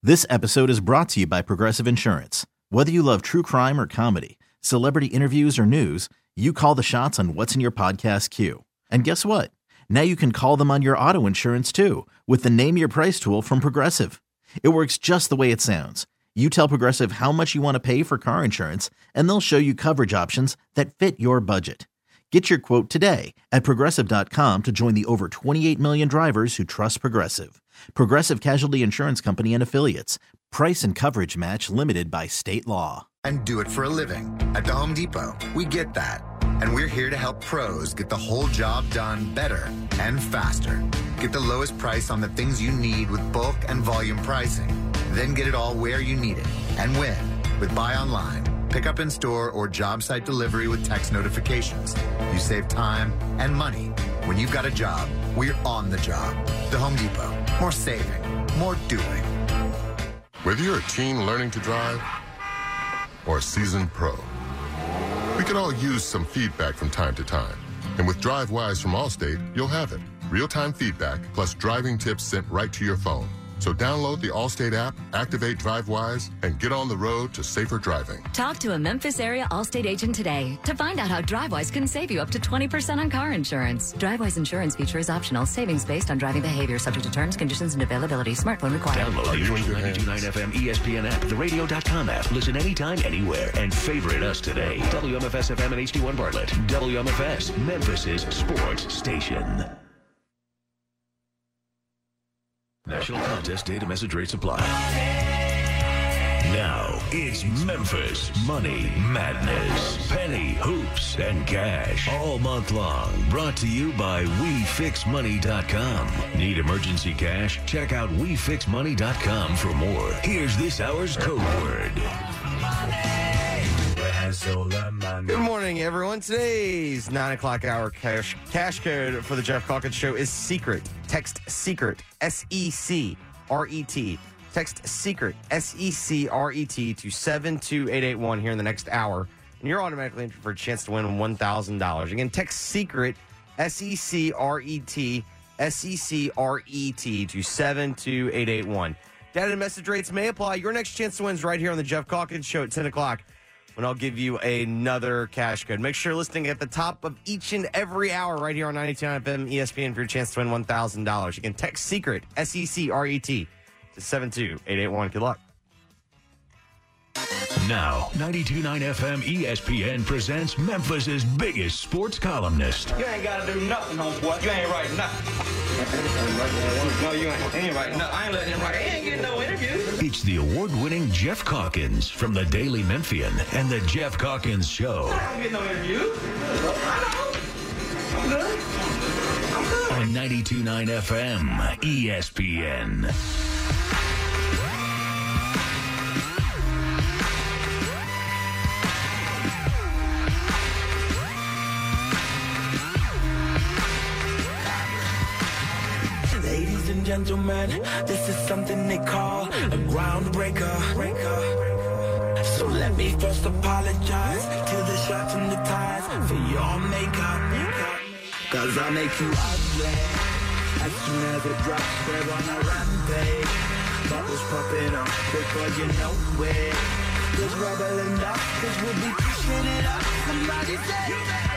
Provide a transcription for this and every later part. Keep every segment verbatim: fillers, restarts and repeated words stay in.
This episode is brought to you by Progressive Insurance. Whether you love true crime or comedy, celebrity interviews or news, you call the shots on what's in your podcast queue. And guess what? Now you can call them on your auto insurance too with the Name Your Price tool from Progressive. It works just the way it sounds. You tell Progressive how much you want to pay for car insurance, and they'll show you coverage options that fit your budget. Get your quote today at Progressive dot com to join the over twenty-eight million drivers who trust Progressive. Progressive Casualty Insurance Company and Affiliates. Price and coverage match limited by state law. And do it for a living. At the Home Depot, we get that. And we're here to help pros get the whole job done better and faster. Get the lowest price on the things you need with bulk and volume pricing. Then get it all where you need it and win with Buy Online, Pick Up in Store, or Job Site Delivery with text notifications. You save time and money. When you've got a job, we're on the job. The Home Depot. More saving. More doing. Whether you're a teen learning to drive or a seasoned pro, we can all use some feedback from time to time. And with DriveWise from Allstate, you'll have it. Real-time feedback plus driving tips sent right to your phone. So download the Allstate app, activate DriveWise, and get on the road to safer driving. Talk to a Memphis area Allstate agent today to find out how DriveWise can save you up to twenty percent on car insurance. DriveWise insurance feature is optional. Savings based on driving behavior, subject to terms, conditions, and availability. Smartphone required. Download the official ninety-two point nine F M E S P N app, the radio dot com app. Listen anytime, anywhere, and favorite us today. W M F S F M and H D one Bartlett. W M F S, Memphis's sports station. National Contest Data Message Rate Supply. Now, it's Memphis Money Madness. Penny, hoops, and cash. All month long. Brought to you by we fix money dot com. Need emergency cash? Check out we fix money dot com for more. Here's this hour's code word. Good morning, everyone. Today's nine o'clock hour cash cash code for the Jeff Calkins Show is SECRET. Text SECRET, S E C R E T. Text SECRET, S E C R E T, to seven two eight eight one here in the next hour, and you're automatically entered for a chance to win one thousand dollars. Again, text SECRET, S E C R E T, S E C R E T, to seven two eight eight one. Data and message rates may apply. Your next chance to win is right here on the Jeff Calkins Show at ten o'clock. When I'll give you another cash code. Make sure you're listening at the top of each and every hour right here on ninety-two point nine F M E S P N for your chance to win one thousand dollars. You can text SECRET, S E C R E T, to seven two eight eight one. Good luck. Now, ninety-two point nine F M E S P N presents Memphis's biggest sports columnist. You ain't got to do nothing, homeboy. You ain't writing nothing. No, you ain't, ain't writing nothing. I ain't letting him write. He ain't getting no interview. It's the award-winning Jeff Calkins from the Daily Memphian and the Jeff Calkins Show. I don't get no interview. I know. I'm good. I'm good. On ninety-two point nine F M E S P N. Ladies and gentlemen, this is something they call a groundbreaker. So let me first apologize to the shots and the ties for your makeup. Cause I'll make you ugly as soon as it drops. We're on a rampage. Bubbles popping up before you know it. Just bubbling up, cause we'll be pushing it up. Somebody say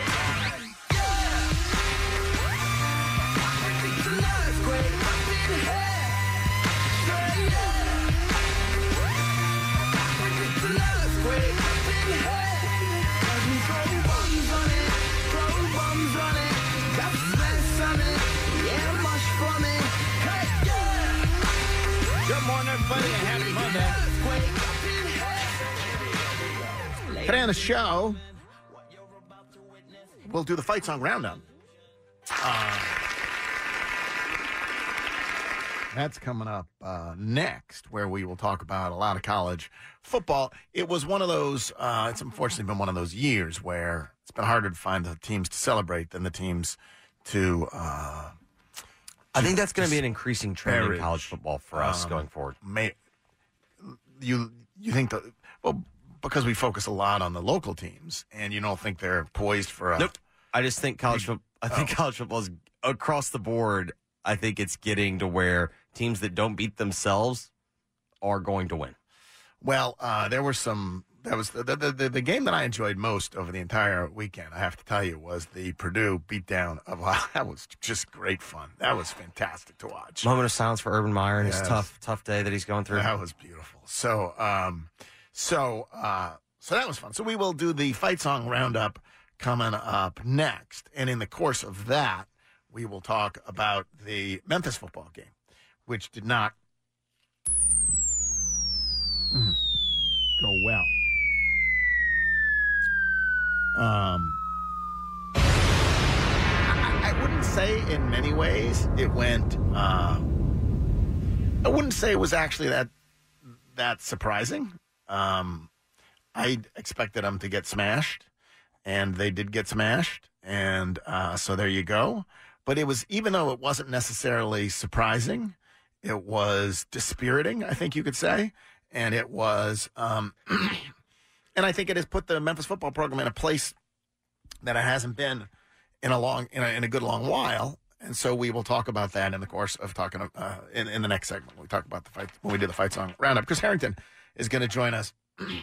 Good morning, everybody, and happy Monday. Today on the show, we'll do the Fight Song Roundup. Uh, that's coming up uh, next, where we will talk about a lot of college football. It was one of those, uh, it's unfortunately been one of those years where it's been harder to find the teams to celebrate than the teams to... Uh, I think that's going to be an increasing trend disparage. in college football for us Um, going forward. May, you you think that, well, because we focus a lot on the local teams, and you don't think they're poised for a... Nope. I just think college football, I think Oh. college football is across the board. I think it's getting to where teams that don't beat themselves are going to win? Well, uh, there were some. That was the, the the the game that I enjoyed most over the entire weekend. I have to tell you, was the Purdue beatdown of. That was just great fun. That was fantastic to watch. Moment of silence for Urban Meyer and Yes. his tough tough day that he's going through. That was beautiful. So, um, so, uh, so that was fun. So we will do the fight song roundup coming up next, and in the course of that, we will talk about the Memphis football game, which did not mm, go well. Um, I, I wouldn't say in many ways it went. Uh, I wouldn't say it was actually that that surprising. Um, I expected them to get smashed, and they did get smashed, and uh, so there you go. But it was, even though it wasn't necessarily surprising, it was dispiriting, I think you could say, and it was. Um, And I think it has put the Memphis football program in a place that it hasn't been in a long, in a, in a good long while. And so we will talk about that in the course of talking uh, in, in the next segment. When we talk about the fight, when we do the fight song roundup. Chris Harrington is going to join us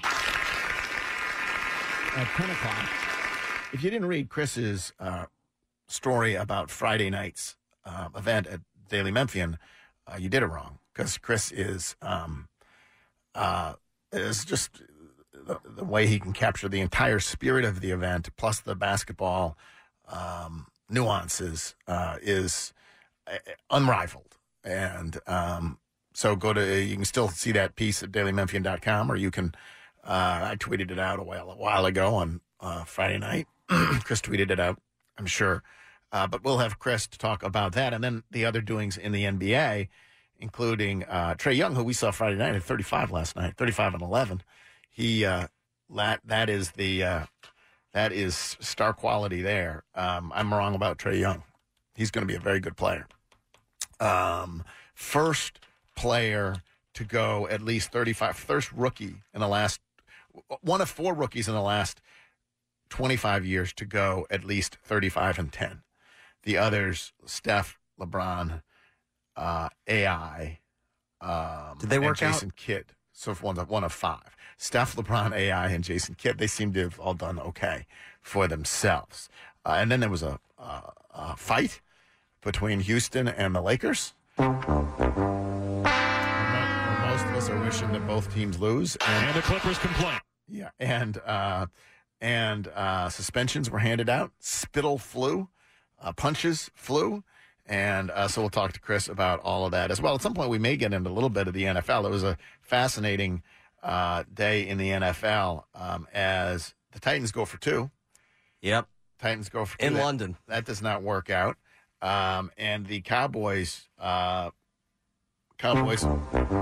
at ten o'clock. If you didn't read Chris's uh, story about Friday night's uh, event at Daily Memphian, uh, you did it wrong, because Chris is um, uh, is just. The, the way he can capture the entire spirit of the event, plus the basketball um, nuances, uh, is uh, unrivaled. And um, so go to, you can still see that piece at daily memphian dot com, or you can, uh, I tweeted it out a while, a while ago on uh, Friday night. Chris tweeted it out, I'm sure. Uh, but we'll have Chris to talk about that. And then the other doings in the N B A, including uh, Trae Young, who we saw Friday night at thirty-five last night, thirty-five and eleven. He uh, that that is the uh, that is star quality there. Um, I'm wrong about Trae Young. He's going to be a very good player. Um, first player to go at least thirty-five. First rookie in the last one of four rookies in the last twenty-five years to go at least thirty-five and ten. The others: Steph, LeBron, uh, A I. Um, Did they work and Jason out? Kidd. So one of one of five. Steph, LeBron, A I, and Jason Kidd, they seem to have all done okay for themselves. Uh, and then there was a, a, a fight between Houston and the Lakers. Most of us are wishing that both teams lose. And, and the Clippers complain. Yeah, and uh, and uh, suspensions were handed out. Spittle flew. Uh, punches flew. And uh, so we'll talk to Chris about all of that as well. At some point, we may get into a little bit of the N F L. It was a fascinating uh, day in the N F L um, as the Titans go for two. Yep. Titans go for two. In that, London. That does not work out. Um, and the Cowboys, uh, Cowboys, he's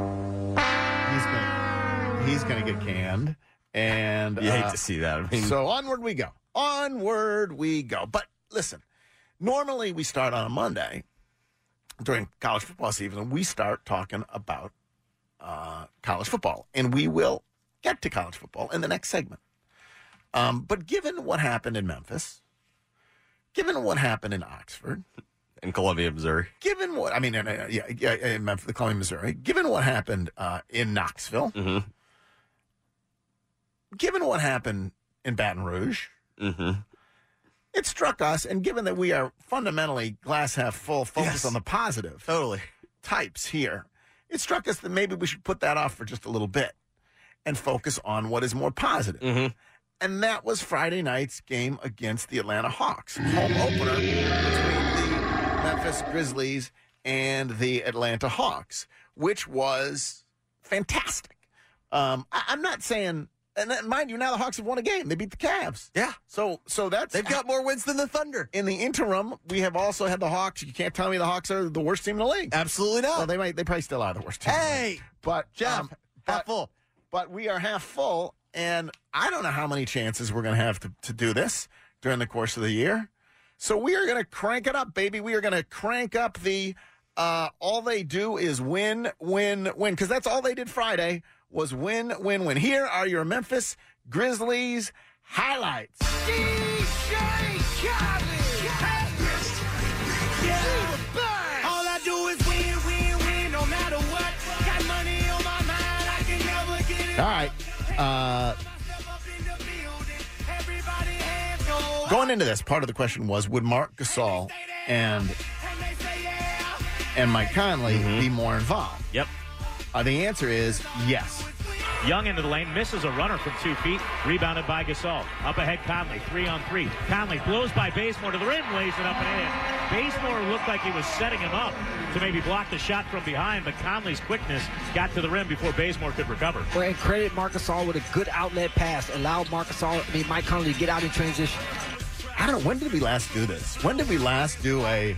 going he's gonna get canned. And You uh, hate to see that. I mean, so onward we go. Onward we go. But listen. Normally, we start on a Monday during college football season. We start talking about uh, college football, and we will get to college football in the next segment. Um, but given what happened in Memphis, given what happened in Oxford, in Columbia, Missouri, given what I mean, uh, yeah, yeah, in Memphis, Columbia, Missouri, given what happened uh, in Knoxville, mm-hmm. given what happened in Baton Rouge. Mm-hmm. It struck us, and given that we are fundamentally glass half full, focused Yes. on the positive Totally. types here, it struck us that maybe we should put that off for just a little bit and focus on what is more positive. Mm-hmm. And that was Friday night's game against the Atlanta Hawks, home opener between the Memphis Grizzlies and the Atlanta Hawks, which was fantastic. Um, I, I'm not saying... And then, mind you, now the Hawks have won a game. They beat the Cavs. Yeah. So so that's... They've got more wins than the Thunder. In the interim, we have also had the Hawks. You can't tell me the Hawks are the worst team in the league. Absolutely not. Well, they might. They probably still are the worst team. Hey, but Jeff, um, half but, full. But we are half full, and I don't know how many chances we're going to have to to do this during the course of the year. So we are going to crank it up, baby. We are going to crank up the. Uh, all they do is win, win, win, because that's all they did Friday was win, win, win. Here are your Memphis Grizzlies highlights. D J Khaled. Yeah. All I do is win, win, win, no matter what. Got money on my mind. All right. Uh, going into this, part of the question was, would Marc Gasol and and Mike Conley mm-hmm. be more involved? Yep. Uh, the answer is yes. Young into the lane, misses a runner from two feet, rebounded by Gasol. Up ahead, Conley, three on three. Conley blows by Bazemore to the rim, lays it up and in. Bazemore looked like he was setting him up to maybe block the shot from behind, but Conley's quickness got to the rim before Bazemore could recover. Well, and credit Marc Gasol with a good outlet pass, allowed Marc Gasol, I mean, Mike Conley to get out in transition. I don't know, when did we last do this? When did we last do a...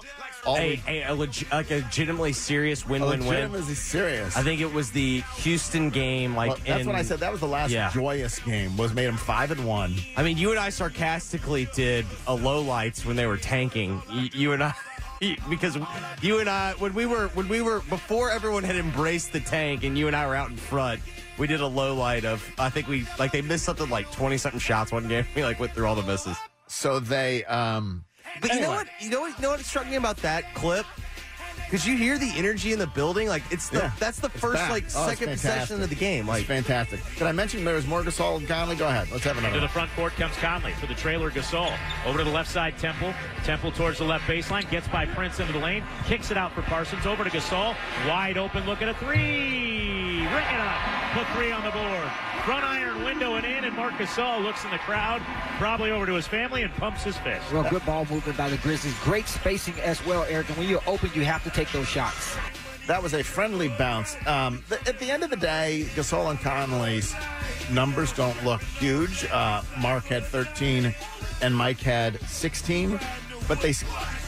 A, a, a leg, like a legitimately serious win-win-win. Legitimately serious. I think it was the Houston game. Like well, that's in, what I said. That was the last yeah. joyous game. Was made them five and one. I mean, you and I sarcastically did a lowlights when they were tanking. You, you and I, because you and I when we were when we were before everyone had embraced the tank, and you and I were out in front. We did a low light of. I think we like they missed something like twenty something shots one game. We like went through all the misses. So they. um But anyway. you know what? You know what? You know what struck me about that clip? Because you hear the energy in the building. Like it's the yeah, that's the it's first back. like oh, second possession of the game. Like it's fantastic. Did I mention there was more Gasol and Conley? Go ahead. Let's have another. To the one. front court comes Conley for the trailer Gasol. Over to the left side, Temple. Temple towards the left baseline. Gets by Prince into the lane. Kicks it out for Parsons. Over to Gasol. Wide open look at a three. Ring it up. Put three on the board. Front iron window and in, and Marc Gasol looks in the crowd, probably over to his family, and pumps his fist. Well, good ball movement by the Grizzlies. Great spacing as well, Eric. And when you're open, you have to take those shots. That was a friendly bounce. Um, th- at the end of the day, Gasol and Conley's numbers don't look huge. Uh, Mark had thirteen, and Mike had sixteen, but they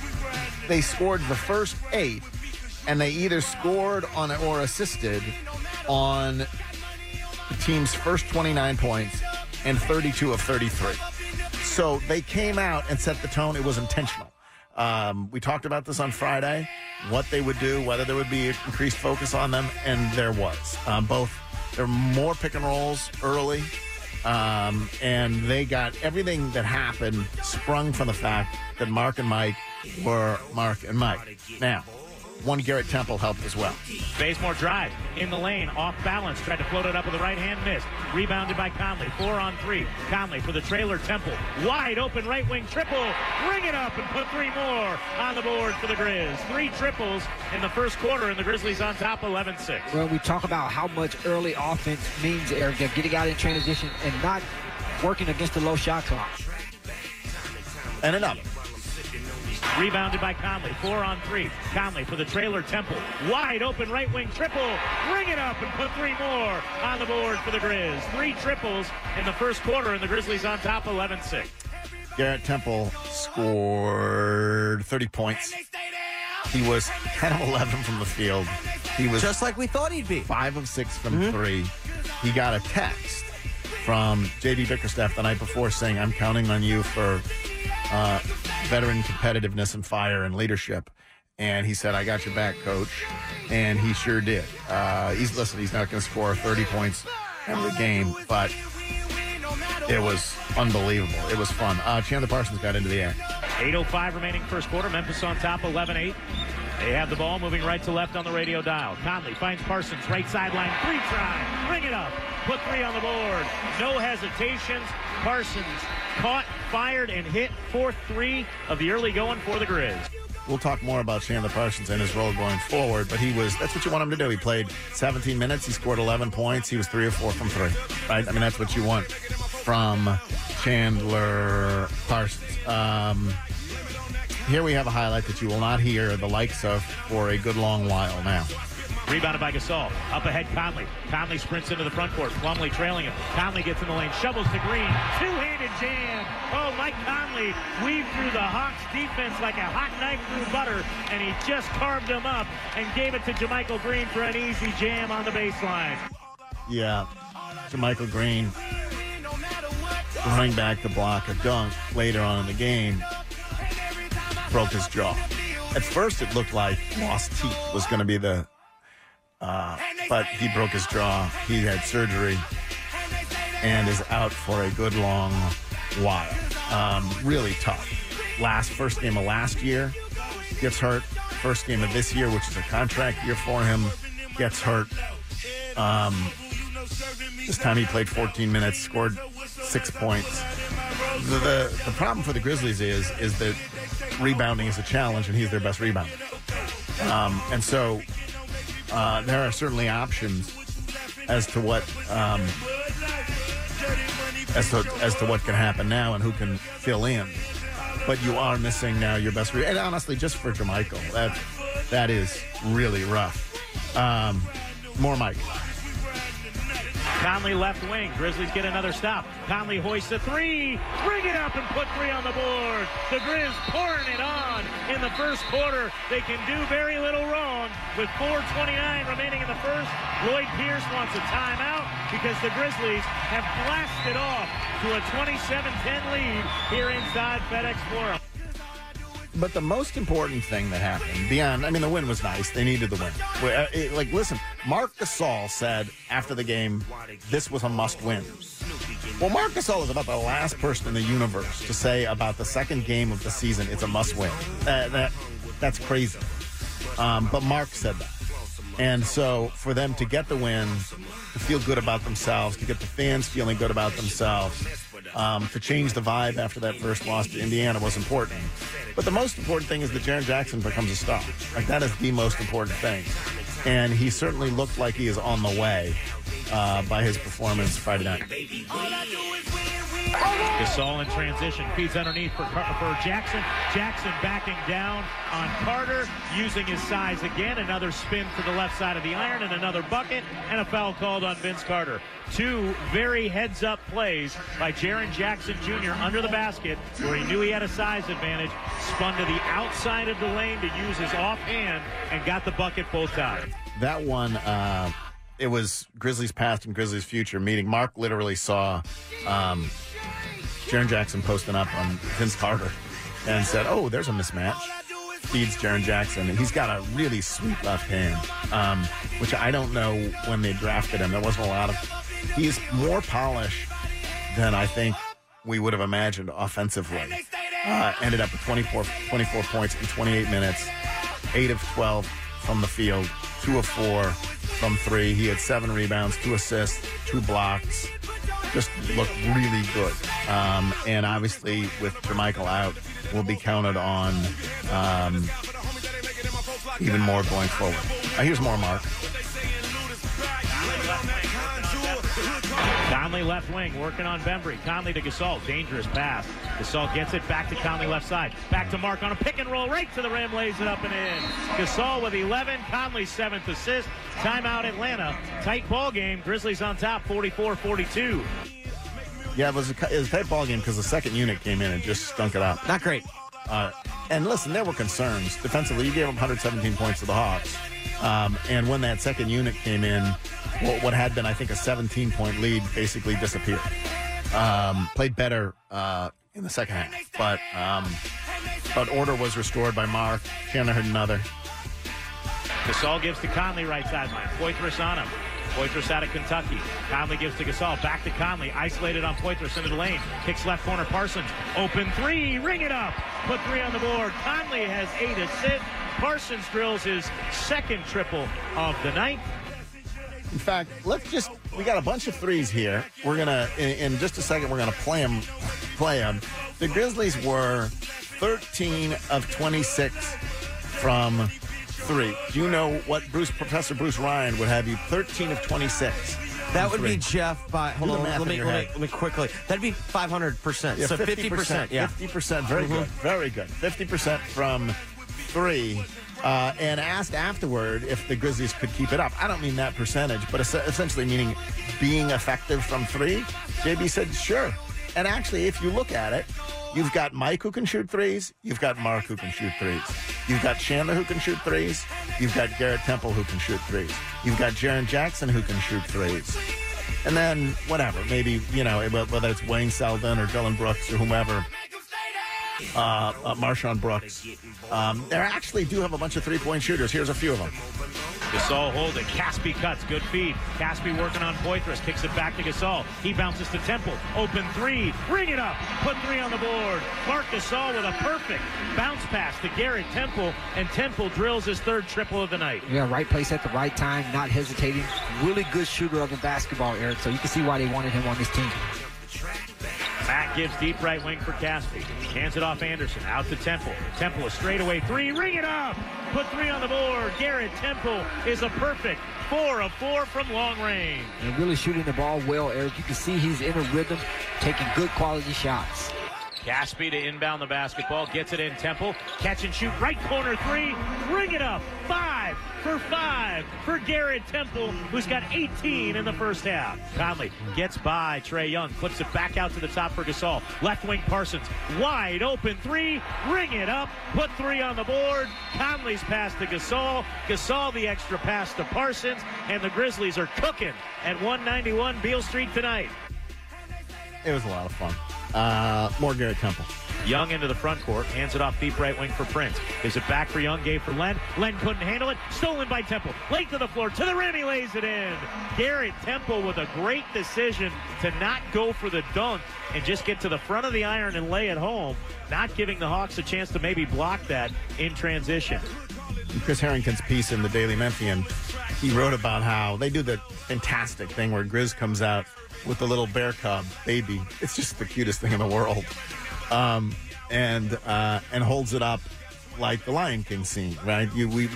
they scored the first eight, and they either scored on or assisted on the team's first twenty-nine points and thirty-two of thirty-three. So they came out and set the tone. It was intentional. Um, we talked about this on Friday, what they would do, whether there would be increased focus on them, and there was. Um, both, there were more pick and rolls early, um, and they got everything that happened sprung from the fact that Mark and Mike were Mark and Mike. Now, one Garrett Temple helped as well. Bazemore drive in the lane, off balance, tried to float it up with the right hand, missed. Rebounded by Conley, four on three. Conley for the trailer, Temple. Wide open right wing triple. Ring it up and put three more on the board for the Grizz. Three triples in the first quarter, and the Grizzlies on top eleven six. Well, we talk about how much early offense means, Eric, they're getting out in transition and not working against the low shot clock. And another. Rebounded by Conley, four on three. Conley for the trailer, Temple. Wide open right wing triple. Ring it up and put three more on the board for the Grizz. Three triples in the first quarter, and the Grizzlies on top eleven six. Garrett Temple scored thirty points. He was ten of eleven from the field. He was just like we thought he'd be. five of six from mm-hmm. three. He got a text from J D Bickerstaff the night before saying, I'm counting on you for uh, veteran competitiveness and fire and leadership. And he said, I got your back, coach. And he sure did. Uh, he's listen, he's not going to score thirty points every game, but it was unbelievable. It was fun. Uh, Chandler Parsons got into the act. eight oh five remaining first quarter. Memphis on top eleven eight. They have the ball moving right to left on the radio dial. Conley finds Parsons, right sideline, three try. Ring it up. Put three on the board. No hesitations. Parsons caught, fired, and hit fourth three of the early going for the Grizz. We'll talk more about Chandler Parsons and his role going forward, but he was, that's what you want him to do. He played seventeen minutes. He scored eleven points. He was three or four from three, right? I mean, that's what you want from Chandler Parsons. Um, here we have a highlight that you will not hear the likes of for a good long while now. Rebounded by Gasol. Up ahead, Conley. Conley sprints into the front court. Plumlee trailing him. Conley gets in the lane. Shovels to Green. Two-handed jam. Oh, Mike Conley weaved through the Hawks defense like a hot knife through butter, and he just carved him up and gave it to JaMychal Green for an easy jam on the baseline. Yeah, JaMychal Green running back to block a dunk later on in the game. Broke his jaw. At first, it looked like lost teeth was going to be the Uh, but he broke his jaw. He had surgery and is out for a good long while. Um, really tough. Last first game of last year gets hurt. First game of this year, which is a contract year for him, gets hurt. Um, This time he played fourteen minutes, scored six points. The, the, the problem for the Grizzlies is is that rebounding is a challenge, and he's their best rebounder. Um, and so uh, there are certainly options as to what um, as to as to what can happen now and who can fill in. But you are missing now your best rebounder. And honestly, just for Jermichael, that that is really rough. Um, more Mike. Conley left wing. Grizzlies get another stop. Conley hoists a three. Bring it up and put three on the board. The Grizz pouring it on in the first quarter. They can do very little wrong with four twenty-nine remaining in the first. Lloyd Pierce wants a timeout because the Grizzlies have blasted off to a twenty-seven ten lead here inside FedEx Forum. But the most important thing that happened, beyond, I mean, the win was nice. They needed the win. Like, listen, Marc Gasol said after the game, this was a must-win. Well, Marc Gasol is about the last person in the universe to say about the second game of the season, it's a must-win. Uh, that That's crazy. Um, but Mark said that. And so for them to get the win, to feel good about themselves, to get the fans feeling good about themselves, um, to change the vibe after that first loss to Indiana was important. But the most important thing is that Jaren Jackson becomes a star. Like, that is the most important thing. And he certainly looked like he is on the way uh, by his performance Friday night. Gasol in transition, feeds underneath for, for Jackson. Jackson backing down on Carter, using his size again. Another spin to the left side of the iron and another bucket, and a foul called on Vince Carter. Two very heads-up plays by Jaren Jackson Junior under the basket, where he knew he had a size advantage, spun to the outside of the lane to use his offhand, and got the bucket both times. That one, uh, it was Grizzlies past and Grizzlies future meeting. Mark literally saw um, Jaren Jackson posting up on Vince Carter and said, oh, there's a mismatch. Feeds Jaren Jackson, and he's got a really sweet left hand, um, which I don't know when they drafted him. There wasn't a lot of... He's more polished than I think we would have imagined offensively. Uh, ended up with twenty-four, twenty-four points in twenty-eight minutes, eight of twelve from the field, two of four from three. He had seven rebounds, two assists, two blocks. Just looked really good. Um, and obviously, with Jermichael out, will be counted on um, even more going forward. Uh, here's more, Mark. Conley left wing, working on Bembry. Conley to Gasol, dangerous pass. Gasol gets it back to Conley left side. Back to Mark on a pick and roll, right to the rim, lays it up and in. Gasol with eleven, Conley's seventh assist. Timeout Atlanta. Tight ball game. Grizzlies on top, forty-four forty-two. Yeah, it was a, it was a tight ball game because the second unit came in and just stunk it up. Not great. Uh, and listen, there were concerns. Defensively, you gave them one hundred seventeen points to the Hawks. Um, and when that second unit came in, what, what had been, I think, a seventeen-point lead basically disappeared. Um, played better uh, in the second half. But, um, but order was restored by Mark. Chandler had another. Gasol gives to Conley right sideline. Poitras on him. Poitras out of Kentucky. Conley gives to Gasol. Back to Conley. Isolated on Poitras into the lane. Kicks left corner. Parsons. Open three. Ring it up. Put three on the board. Conley has eight assists. Parsons drills his second triple of the night. In fact, let's just, we got a bunch of threes here. We're going to, in, in just a second, we're going to play them. Play them. The Grizzlies were thirteen of twenty-six from three. Do you know what Bruce, Professor Bruce Ryan would have you? thirteen of twenty-six. That would three. be Jeff by, hold on, let me, let, me, let me quickly. That'd be five hundred percent. Yeah, so fifty percent. fifty percent, yeah. fifty percent, very mm-hmm. good, very good. fifty percent from three. Uh, and asked afterward if the Grizzlies could keep it up. I don't mean that percentage, but essentially meaning being effective from three. J B said, sure. And actually, if you look at it, you've got Mike who can shoot threes. You've got Mark who can shoot threes. You've got Chandler who can shoot threes. You've got Garrett Temple who can shoot threes. You've got Jaren Jackson who can shoot threes. And then, whatever, maybe, you know, whether it's Wayne Selden or Dylan Brooks or whomever, uh, uh, Marshawn Brooks, um, they actually do have a bunch of three-point shooters. Here's a few of them. Gasol holds it. Caspi cuts. Good feed. Caspi working on Poitras. Kicks it back to Gasol. He bounces to Temple. Open three. Ring it up. Put three on the board. Marc Gasol with a perfect bounce pass to Garrett Temple. And Temple drills his third triple of the night. Yeah, right place at the right time. Not hesitating. Really good shooter of the basketball, Eric. So you can see why they wanted him on this team. Matt gives deep right wing for Caspi. Hands it off Anderson. Out to Temple. Temple a straightaway three. Ring it up. Put three on the board. Garrett Temple is a perfect four of four from long range. And really shooting the ball well, Eric. You can see he's in a rhythm, taking good quality shots. Caspi to inbound the basketball. Gets it in. Temple. Catch and shoot. Right corner three. Ring it up. Five for five for Garrett Temple, who's got eighteen in the first half. Conley gets by Trae Young. Flips it back out to the top for Gasol. Left wing Parsons. Wide open three. Ring it up. Put three on the board. Conley's pass to Gasol. Gasol the extra pass to Parsons. And the Grizzlies are cooking at one ninety-one Beale Street tonight. It was a lot of fun. Uh, more Garrett Temple. Young into the front court, hands it off deep right wing for Prince. Gives it back for Young, gave for Len. Len couldn't handle it. Stolen by Temple. Late to the floor, to the rim, he lays it in. Garrett Temple with a great decision to not go for the dunk and just get to the front of the iron and lay it home, not giving the Hawks a chance to maybe block that in transition. Chris Harrington's piece in the Daily Memphian, he wrote about how they do the fantastic thing where Grizz comes out with the little bear cub baby. It's just the cutest thing in the world. Um, and uh, and holds it up like the Lion King scene, right? You, we,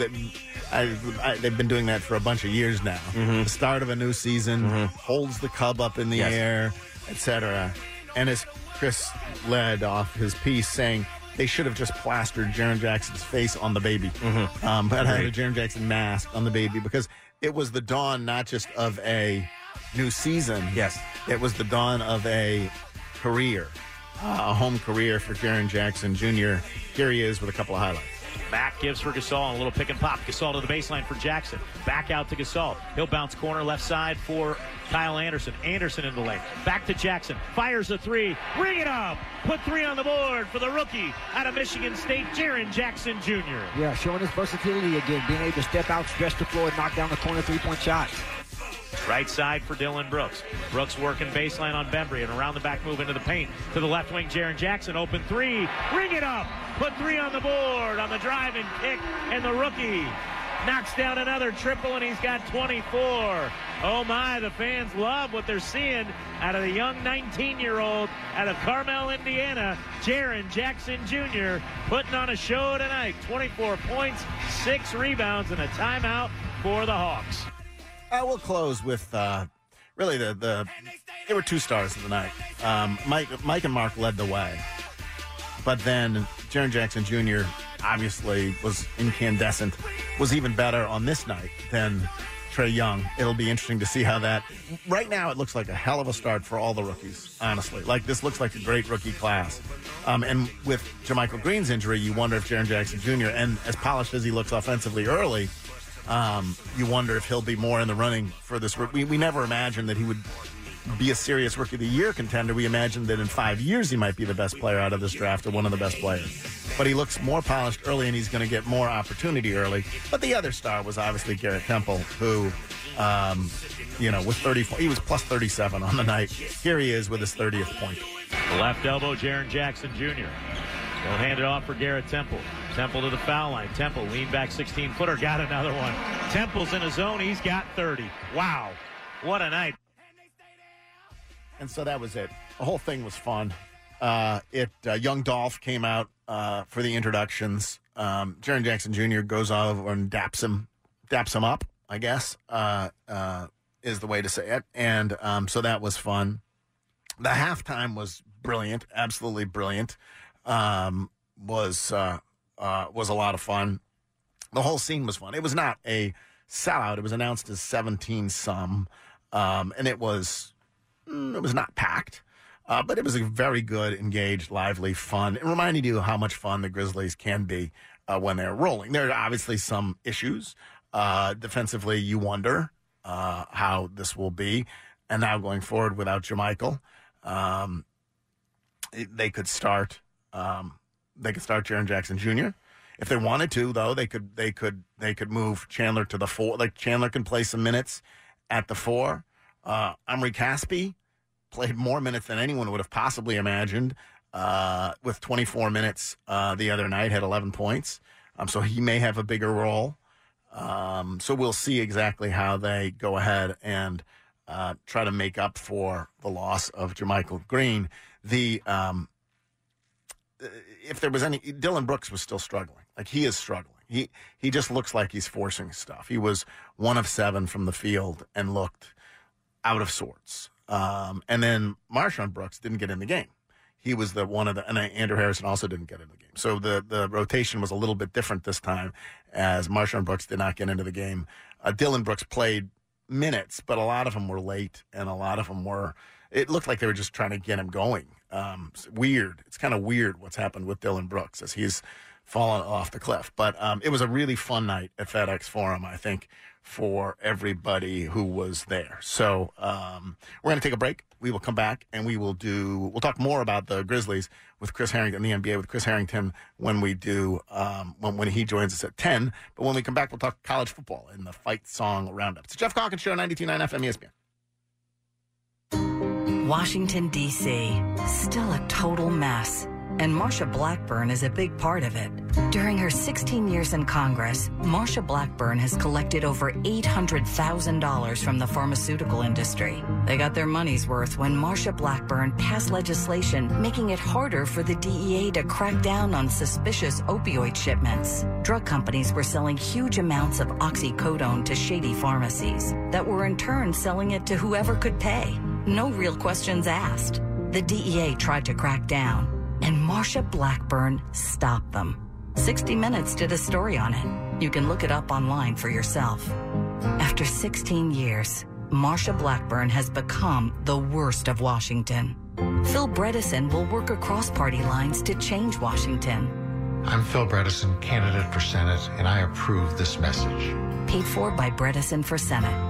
I, I, they've been doing that for a bunch of years now. Mm-hmm. The start of a new season, mm-hmm. holds the cub up in the yes. air, et cetera. And as Chris led off his piece saying, they should have just plastered Jaren Jackson's face on the baby. Mm-hmm. Um, but had a Jaren Jackson mask on the baby because it was the dawn not just of a new season. Yes. It was the dawn of a career, uh, a home career for Jaren Jackson Junior Here he is with a couple of highlights. Mack gives for Gasol, a little pick and pop. Gasol to the baseline for Jackson. Back out to Gasol. He'll bounce corner left side for Kyle Anderson. Anderson in the lane. Back to Jackson. Fires a three. Ring it up. Put three on the board for the rookie out of Michigan State, Jaren Jackson Junior Yeah, showing his versatility again. Being able to step out, stretch the floor, and knock down the corner three-point shots. Right side for Dylan Brooks. Brooks working baseline on Bembry and around the back move into the paint. To the left wing, Jaren Jackson. Open three. Ring it up. Put three on the board on the drive and kick. And the rookie knocks down another triple, and he's got twenty-four. Oh, my, the fans love what they're seeing out of the young nineteen-year-old out of Carmel, Indiana, Jaren Jackson Junior putting on a show tonight. twenty-four points, six rebounds, and a timeout for the Hawks. Uh, we'll close with uh, really the, the – there were two stars of the night. Um, Mike, Mike and Mark led the way. But then Jaren Jackson Junior obviously was incandescent, was even better on this night than Trae Young. It'll be interesting to see how that – right now it looks like a hell of a start for all the rookies, honestly. Like, this looks like a great rookie class. Um, and with JaMychal Green's injury, you wonder if Jaren Jackson Junior, and as polished as he looks offensively early – Um, you wonder if he'll be more in the running for this. We, we never imagined that he would be a serious Rookie of the Year contender. We imagined that in five years he might be the best player out of this draft or one of the best players. But he looks more polished early, and he's going to get more opportunity early. But the other star was obviously Garrett Temple, who, um, you know, with thirty-four, he was plus thirty-seven on the night. Here he is with his thirtieth point. Left elbow, Jaren Jackson Junior He'll hand it off for Garrett Temple. Temple to the foul line. Temple, lean back sixteen-footer, got another one. Temple's in a zone. He's got thirty. Wow. What a night. And so that was it. The whole thing was fun. Uh, it uh, Young Dolph came out uh, for the introductions. Um, Jaren Jackson Junior goes over and daps him, daps him up, I guess, uh, uh, is the way to say it. And um, so that was fun. The halftime was brilliant, absolutely brilliant. Um, was uh, uh, was a lot of fun. The whole scene was fun. It was not a sellout. It was announced as seventeen some, um, and it was it was not packed, uh, but it was a very good, engaged, lively, fun. It reminded you how much fun the Grizzlies can be uh, when they're rolling. There are obviously some issues uh, defensively. You wonder uh, how this will be, and now going forward without JaMychal, um, it, they could start. Um, they could start Jaren Jackson Junior If they wanted to, though, they could they could they could move Chandler to the four. Like Chandler can play some minutes at the four. Uh, Omri Caspi played more minutes than anyone would have possibly imagined. Uh, with twenty-four minutes uh, the other night, had eleven points. Um, so he may have a bigger role. Um, so we'll see exactly how they go ahead and uh, try to make up for the loss of Jermichael Green. The um, if there was any, Dylan Brooks was still struggling. Like he is struggling. He he just looks like he's forcing stuff. He was one of seven from the field and looked out of sorts. Um, and then Marshawn Brooks didn't get in the game. He was the one of the, and Andrew Harrison also didn't get in the game. So the, the rotation was a little bit different this time as Marshawn Brooks did not get into the game. Uh, Dylan Brooks played minutes, but a lot of them were late and a lot of them were, it looked like they were just trying to get him going. Um, it's weird. It's kind of weird what's happened with Dylan Brooks as he's fallen off the cliff. But um, it was a really fun night at FedEx Forum, I think, for everybody who was there. So um, we're going to take a break. We will come back and we will do, we'll talk more about the Grizzlies with Chris Harrington, the N B A with Chris Harrington when we do, um, when, when he joins us at ten. But when we come back, we'll talk college football in the Fight Song Roundup. It's the Jeff Calkins Show, ninety-two point nine F M E S P N. Washington, D C, still a total mess. And Marsha Blackburn is a big part of it. During her sixteen years in Congress, Marsha Blackburn has collected over eight hundred thousand dollars from the pharmaceutical industry. They got their money's worth when Marsha Blackburn passed legislation making it harder for the D E A to crack down on suspicious opioid shipments. Drug companies were selling huge amounts of oxycodone to shady pharmacies that were in turn selling it to whoever could pay. No real questions asked. The D E A tried to crack down, and Marsha Blackburn stopped them. sixty minutes did a story on it. You can look it up online for yourself. After sixteen years, Marsha Blackburn has become the worst of Washington. Phil Bredesen will work across party lines to change Washington. I'm Phil Bredesen, candidate for Senate, and I approve this message. Paid for by Bredesen for Senate.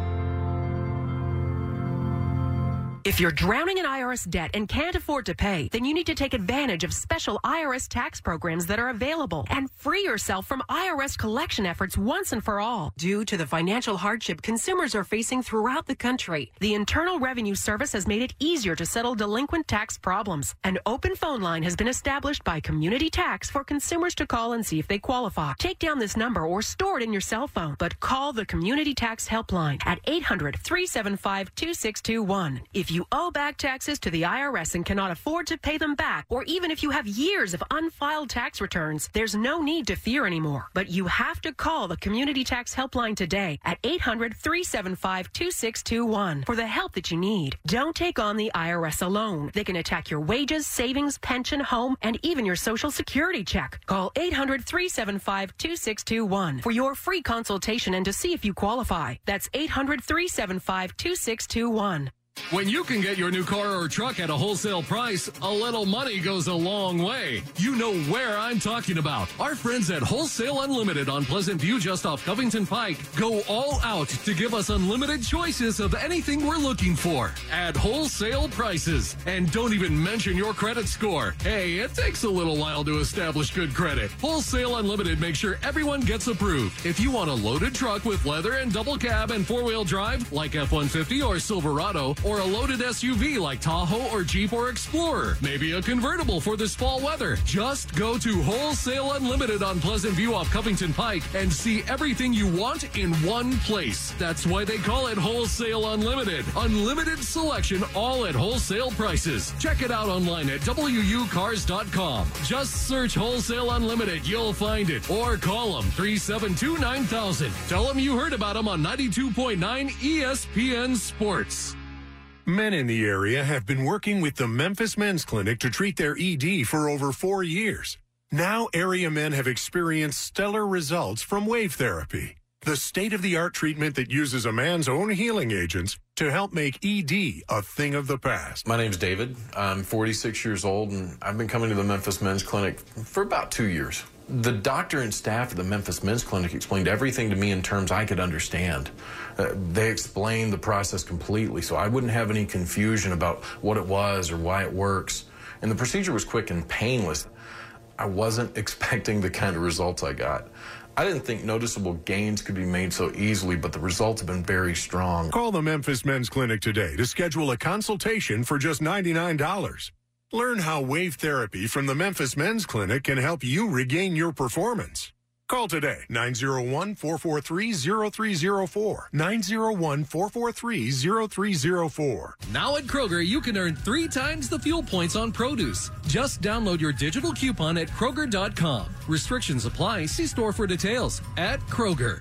If you're drowning in I R S debt and can't afford to pay, then you need to take advantage of special I R S tax programs that are available and free yourself from I R S collection efforts once and for all. Due to the financial hardship consumers are facing throughout the country, the Internal Revenue Service has made it easier to settle delinquent tax problems. An open phone line has been established by Community Tax for consumers to call and see if they qualify. Take down this number or store it in your cell phone, but call the Community Tax Helpline at eight hundred, three seven five, two six two one. If you you owe back taxes to the I R S and cannot afford to pay them back, or even if you have years of unfiled tax returns, there's no need to fear anymore. But you have to call the Community Tax Helpline today at eight hundred, three seven five, two six two one for the help that you need. Don't take on the I R S alone. They can attack your wages, savings, pension, home, and even your Social Security check. Call eight hundred, three seven five, two six two one for your free consultation and to see if you qualify. That's eight hundred, three seven five, two six two one. When you can get your new car or truck at a wholesale price, a little money goes a long way. You know where I'm talking about. Our friends at Wholesale Unlimited on Pleasant View just off Covington Pike go all out to give us unlimited choices of anything we're looking for at wholesale prices. And don't even mention your credit score. Hey, it takes a little while to establish good credit. Wholesale Unlimited makes sure everyone gets approved. If you want a loaded truck with leather and double cab and four-wheel drive like F one fifty or Silverado, or a loaded S U V like Tahoe or Jeep or Explorer, maybe a convertible for this fall weather, just go to Wholesale Unlimited on Pleasant View off Covington Pike and see everything you want in one place. That's why they call it Wholesale Unlimited. Unlimited selection, all at wholesale prices. Check it out online at W U cars dot com. Just search Wholesale Unlimited, you'll find it. Or call them three seven two, nine thousand. Tell them you heard about them on ninety-two point nine E S P N Sports. Men in the area have been working with the Memphis Men's Clinic to treat their E D for over four years. Now area men have experienced stellar results from wave therapy, the state-of-the-art treatment that uses a man's own healing agents to help make E D a thing of the past. My name's David. I'm forty-six years old, and I've been coming to the Memphis Men's Clinic for about two years. The doctor and staff at the Memphis Men's Clinic explained everything to me in terms I could understand. Uh, they explained the process completely, so I wouldn't have any confusion about what it was or why it works. And the procedure was quick and painless. I wasn't expecting the kind of results I got. I didn't think noticeable gains could be made so easily, but the results have been very strong. Call the Memphis Men's Clinic today to schedule a consultation for just ninety-nine dollars. Learn how wave therapy from the Memphis Men's Clinic can help you regain your performance. Call today, nine oh one, four four three, oh three oh four, nine oh one, four four three, oh three oh four. Now at Kroger, you can earn three times the fuel points on produce. Just download your digital coupon at Kroger dot com. Restrictions apply. See store for details. At Kroger.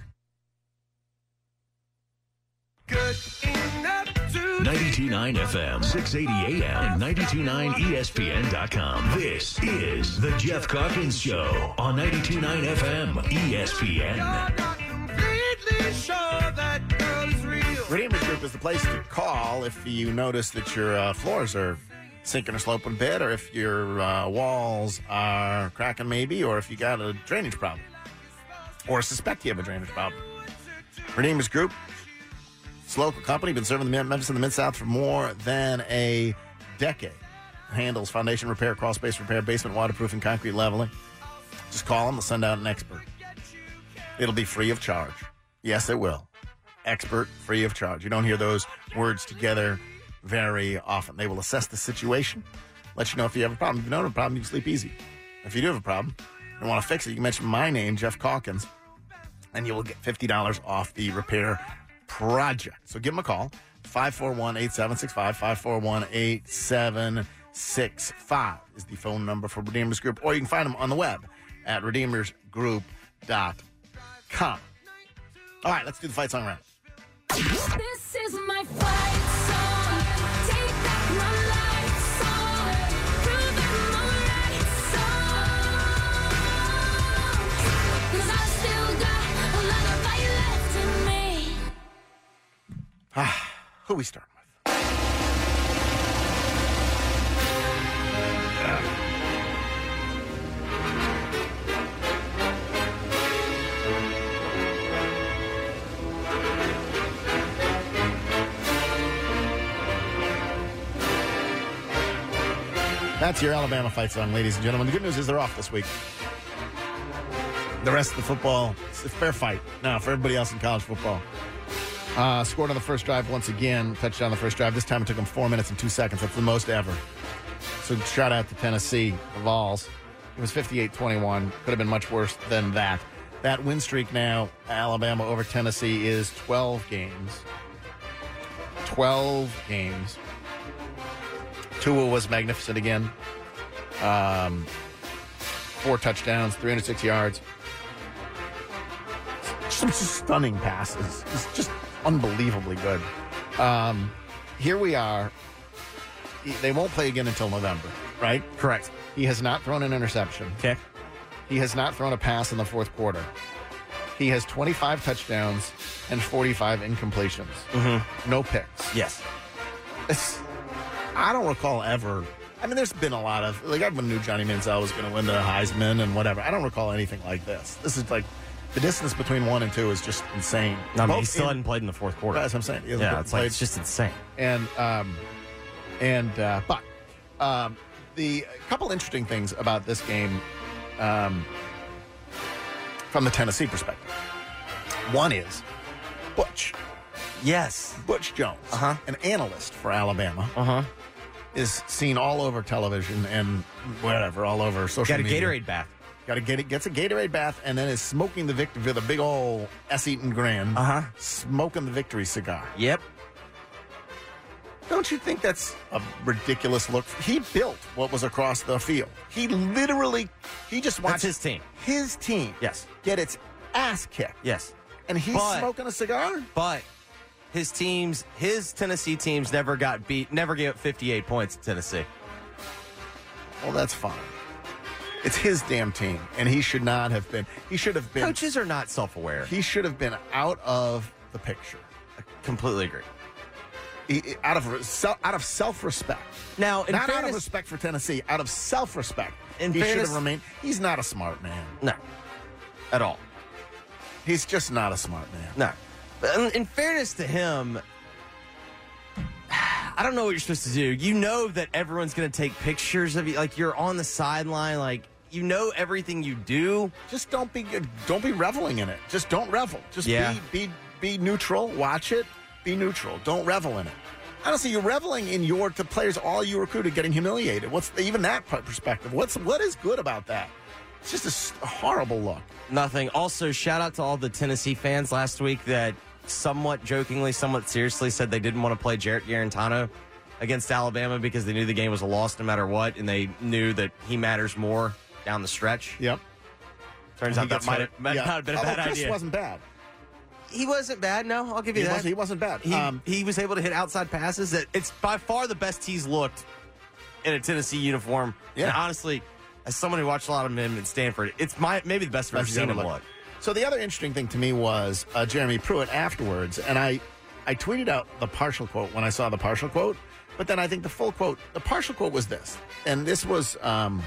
Good enough to ninety-two point nine F M, six eighty A M, and ninety-two point nine E S P N dot com. This is The Jeff Calkins Show on ninety-two point nine F M, E S P N. completely sure that girl is real. Redeemers Group is the place to call if you notice that your uh, floors are sinking or sloping a bit, or if your uh, walls are cracking maybe, or if you got a drainage problem, or suspect you have a drainage problem. Redeemers Group, it's a local company, been serving the Memphis and the Mid-South for more than a decade. Handles foundation repair, crawl space repair, basement waterproofing, concrete leveling. Just call them, they'll send out an expert. It'll be free of charge. Yes, it will. Expert, free of charge. You don't hear those words together very often. They will assess the situation, let you know if you have a problem. If you don't have a problem, you can sleep easy. If you do have a problem and want to fix it, you can mention my name, Jeff Calkins, and you will get fifty dollars off the repair project. So give them a call, five four one, eight seven six five, five four one, eight seven six five is the phone number for Redeemers Group, or you can find them on the web at redeemers group dot com. All right, let's do the fight song round. This is my fight song. Take back my life song. Prove I'm alright song. 'Cause I still got a lot of fight left in me. Ah, who we starting with? That's your Alabama fight song, ladies and gentlemen. The good news is they're off this week. The rest of the football, it's a fair fight now for everybody else in college football. Uh, scored on the first drive once again. Touchdown on the first drive. This time it took them four minutes and two seconds. That's the most ever. So shout out to Tennessee, the Vols. It was fifty-eight twenty-one. Could have been much worse than that. That win streak now, Alabama over Tennessee, is twelve games. twelve games. Tua was magnificent again. Um, four touchdowns, three hundred six yards. Some stunning passes. It's just unbelievably good. Um, here we are. They won't play again until November, right? Correct. He has not thrown an interception. Okay. He has not thrown a pass in the fourth quarter. He has twenty-five touchdowns and forty-five incompletions. Mm-hmm. No picks. Yes. It's, I don't recall ever. I mean, there's been a lot of, like, everyone knew Johnny Manziel was going to win the Heisman and whatever. I don't recall anything like this. This is like, the distance between one and two is just insane. No, I mean, he Both still in, hadn't played in the fourth quarter. That's what I'm saying. He hasn't Yeah, played- it's like, it's just insane. And, um, and, uh, but, um, the a couple interesting things about this game, um, from the Tennessee perspective. One is Butch. Yes. Butch Jones, Uh-huh. an analyst for Alabama, Uh-huh. is seen all over television and whatever, all over social Got a media. Gatorade bath. Got to get it. Gets a Gatorade bath and then is smoking the victory with a big old S-Eaton grin. Uh-huh. Smoking the victory cigar. Yep. Don't you think that's a ridiculous look? He built what was across the field. He literally, he just watched That's his team. His team. Yes. Get its ass kicked. Yes. And he's But- smoking a cigar? But his teams, his Tennessee teams never got beat, never gave up fifty-eight points to Tennessee. Well, that's fine. It's his damn team, and he should not have been. He should have been. Coaches are not self-aware. He should have been out of the picture. I completely agree. He, out of self, out of self-respect. Now, in not out of fairness- respect for Tennessee, out of self-respect. In he should fairness- have remained. He's not a smart man. No. At all. He's just not a smart man. No. But in, in fairness to him, I don't know what you're supposed to do. You know that everyone's going to take pictures of you. Like, you're on the sideline. Like, you know everything you do. Just don't be don't be reveling in it. Just don't revel. Just Yeah. be be be neutral. Watch it. Be neutral. Don't revel in it. Honestly, you're reveling in your the players all you recruited getting humiliated. What's the, even that perspective? What's what is good about that? It's just a, s- a horrible look. Nothing. Also, shout out to all the Tennessee fans last week that somewhat jokingly, somewhat seriously said they didn't want to play Jarrett Garantano against Alabama because they knew the game was a loss no matter what, and they knew that he matters more down the stretch. Yep. Turns He out that gets might hurt. have, might Yeah. not have been a Although bad Chris idea. wasn't bad. He wasn't bad, no. I'll give you He that. wasn't, he wasn't bad. He, Um, he was able to hit outside passes. That It's by far the best he's looked in a Tennessee uniform. Yeah. And honestly, as someone who watched a lot of him at Stanford, it's my maybe the best I've ever Best seen he's him ever look. looked. So the other interesting thing to me was uh, Jeremy Pruitt afterwards, and I, I tweeted out the partial quote when I saw the partial quote, but then I think the full quote, the partial quote was this, and this was um,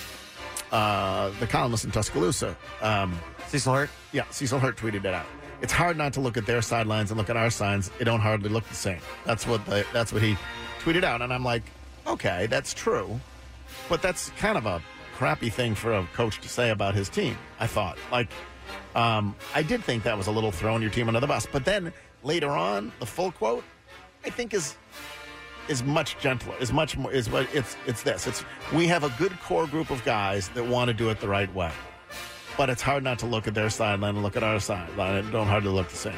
uh, the columnist in Tuscaloosa. Um, Cecil Hurt? Yeah, Cecil Hurt tweeted it out. It's hard not to look at their sidelines and look at our signs. It don't hardly look the same. That's what the, that's what he tweeted out, and I'm like, okay, that's true, but that's kind of a crappy thing for a coach to say about his team, I thought. Like, um, I did think that was a little throwing your team under the bus. But then later on, the full quote, I think is is much gentler, is much more, is what it's it's this. It's we have a good core group of guys that want to do it the right way. But it's hard not to look at their sideline and look at our sideline. It don't hardly look the same.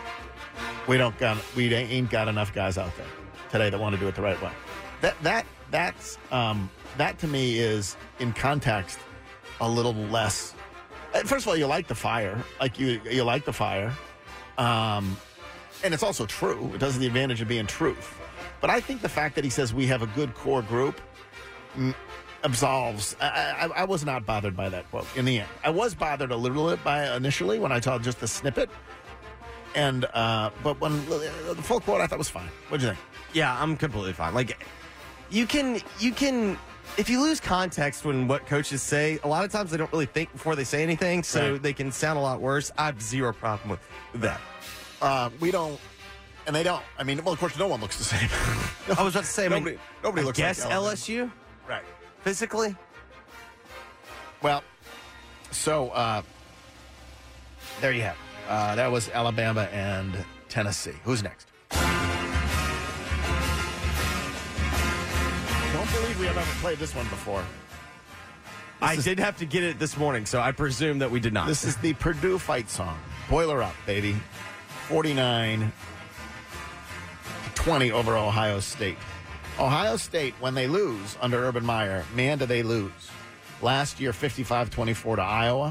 We don't got we ain't got enough guys out there today that want to do it the right way. That that that's um, that to me is in context a little less. First of all, you like the fire, like you you like the fire, um, and it's also true. It does have the advantage of being truth. But I think the fact that he says we have a good core group mm, absolves. I, I, I was not bothered by that quote in the end. I was bothered a little bit by initially when I saw just the snippet, and uh, but when uh, the full quote I thought was fine. What do you think? Yeah, I'm completely fine. Like, you can, you can, if you lose context when what coaches say, a lot of times they don't really think before they say anything, so Right. they can sound a lot worse. I have zero problem with that. Uh, we don't, and they don't. I mean, well, of course, no one looks the same. I was about to say, I mean, nobody, nobody I looks guess like L S U, right? Physically. Well, so uh, there you have it. Uh, that was Alabama and Tennessee. Who's next? Don't believe we have ever played this one before. I did have to get it this morning, so I presume that we did not. This is the Purdue fight song. Boiler up, baby. forty-nine to twenty over Ohio State. Ohio State, when they lose under Urban Meyer, man, do they lose. Last year, fifty-five twenty-four to Iowa.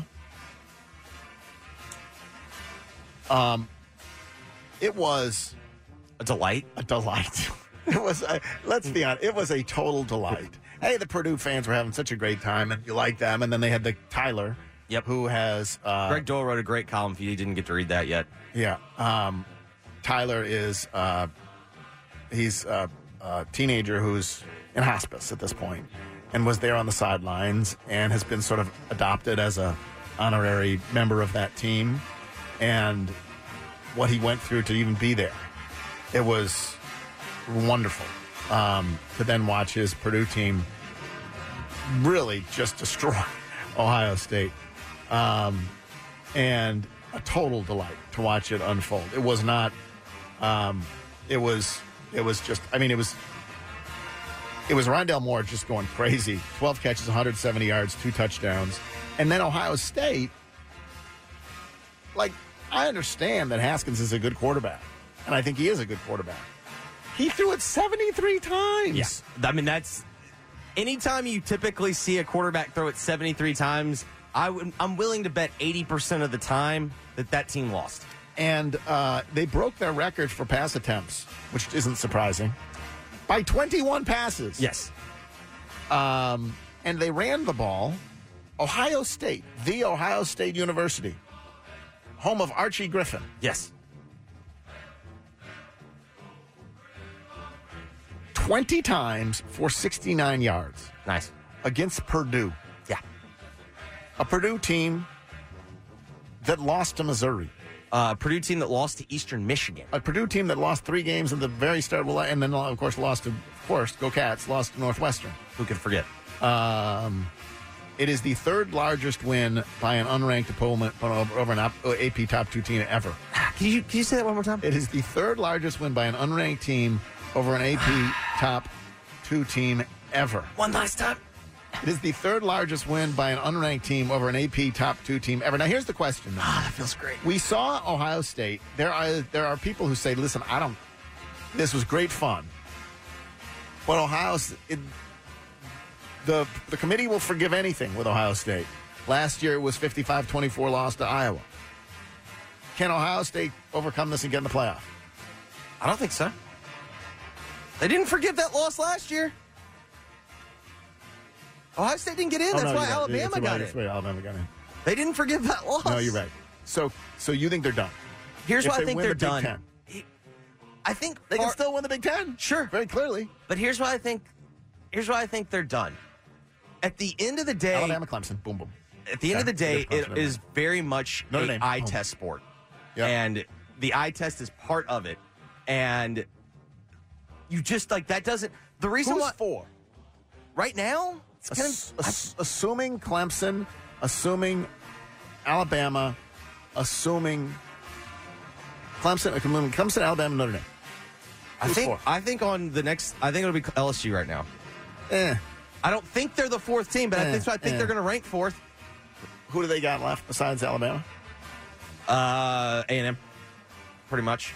Um, it was a delight. A delight. It was. A, let's be honest. It was a total delight. Hey, the Purdue fans were having such a great time, and you like them. And then they had the Tyler, yep, who has uh, Greg Doyle wrote a great column for you. Didn't get to read that yet. Yeah, um, Tyler is uh, he's a, a teenager who's in hospice at this point, and was there on the sidelines, and has been sort of adopted as a honorary member of that team, and what he went through to even be there, it was wonderful um, to then watch his Purdue team really just destroy Ohio State, um, and a total delight to watch it unfold. It was not. Um, it was. It was just. I mean, it was. It was Rondale Moore just going crazy. twelve catches, one hundred seventy yards, two touchdowns, and then Ohio State. Like, I understand that Haskins is a good quarterback, and I think he is a good quarterback. He threw it seventy-three times. Yeah, I mean that's. Anytime you typically see a quarterback throw it seventy-three times, I would, I'm willing to bet eighty percent of the time that that team lost. And uh, they broke their record for pass attempts, which isn't surprising, by twenty-one passes. Yes. Um, and they ran the ball. Ohio State, the Ohio State University, home of Archie Griffin. Yes. twenty times for sixty-nine yards. Nice. Against Purdue. Yeah. A Purdue team that lost to Missouri. Uh, Purdue team that lost to Eastern Michigan. A Purdue team that lost three games at the very start, and then, of course, lost to, of course, go Cats, lost to Northwestern. Who could forget? Um, It is the third largest win by an unranked opponent over an A P top two team ever. Can you can you say that one more time? It is the third largest win by an unranked team over an A P top two team ever. One last time. It is the third largest win by an unranked team over an A P top two team ever. Now, here's the question. Though. Ah, that feels great. We saw Ohio State. There are there are people who say, "Listen, I don't. This was great fun, but Ohio it, the the committee will forgive anything with Ohio State. Last year it was fifty-five twenty-four loss to Iowa. Can Ohio State overcome this and get in the playoff? I don't think so. They didn't forgive that loss last year. Ohio State didn't get in. Oh, That's no, why right. Alabama that's got right. in. That's right. Alabama got in. They didn't forgive that loss. No, you're right. So, so you think they're done? Here's if why they I think win they're the Big done. Ten. I think They can part- still win the Big Ten. Sure, very clearly. But here's why I think. Here's why I think they're done. At the end of the day, Alabama, Clemson, boom, boom. At the end Okay. of the day, Clemson, it Notre is very much Notre an Dame, eye home. test sport, Yep. and the eye test is part of it. And you just like that doesn't. The reason Who's why for? right now, it's kind Ass- of ass- assuming Clemson, assuming Alabama, assuming Clemson, Clemson, Alabama, Notre Dame. I Who's think for? I think on the next, I think it'll be L S U right now. Eh. I don't think they're the fourth team, but I Eh, think so. I think eh. they're going to rank fourth. Who do they got left besides Alabama? Uh, A and M, pretty much.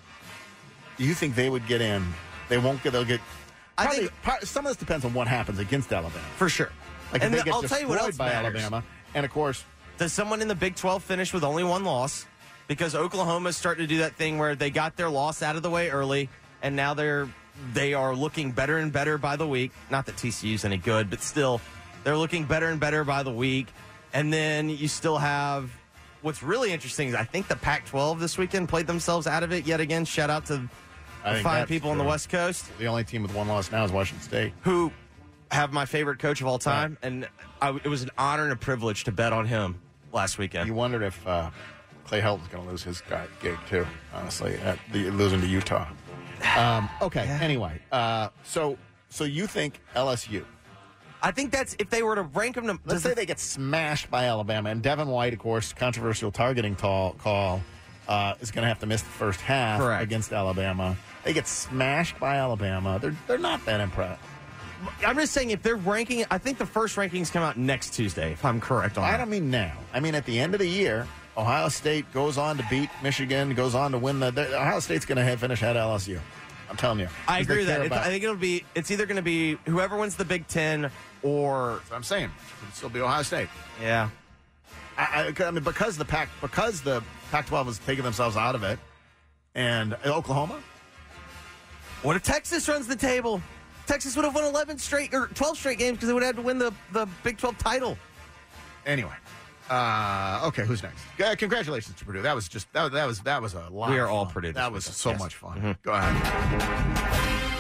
Do you think they would get in? They won't get. They'll get. I Probably, think- part, some of this depends on what happens against Alabama. For sure. Like And if the- they get I'll tell you what destroyed else by matters. Alabama, and of course, Does someone in the Big twelve finish with only one loss? Because Oklahoma's starting to do that thing where they got their loss out of the way early, and now they're they are looking better and better by the week. Not that T C U's any good, but still, they're looking better and better by the week. And then you still have what's really interesting is I think the Pac twelve this weekend played themselves out of it yet again. Shout out to I the think fine that's people on the true. West Coast the only team with one loss now is Washington State. who have my favorite coach of all time, and I, it was an honor and a privilege to bet on him last weekend. You wondered if uh, Clay Helton's going to lose his guy, gig too. Honestly, at the, losing to Utah. Um, okay. Anyway, uh, so so you think L S U? I think that's if they were to rank them. To, Let's say they get smashed by Alabama, and Devin White, of course, controversial targeting tall, call, uh, is going to have to miss the first half Correct. against Alabama. They get smashed by Alabama. They're they're not that impressed. I'm just saying if they're ranking, I think the first rankings come out next Tuesday, if I'm correct on I that. don't mean now. I mean at the end of the year, Ohio State goes on to beat Michigan, goes on to win the. the Ohio State's going to finish ahead of L S U. I'm telling you. I 'Cause they agree with care that. It's, about- I think it'll be. It's either going to be whoever wins the Big Ten or. That's what I'm saying. It'll still be Ohio State. Yeah. I, I, I mean, because the Pac, because the Pac twelve has taken themselves out of it, and Oklahoma. What if Texas runs the table? Texas would have won eleven straight or twelve straight games because they would have had to win the, the Big twelve title. Anyway, uh, okay, who's next? Uh, congratulations to Purdue. That was just that, that was that was a lot. We of are all fun. Purdue this That was weekend. so Yes. much fun. Mhm. Go ahead.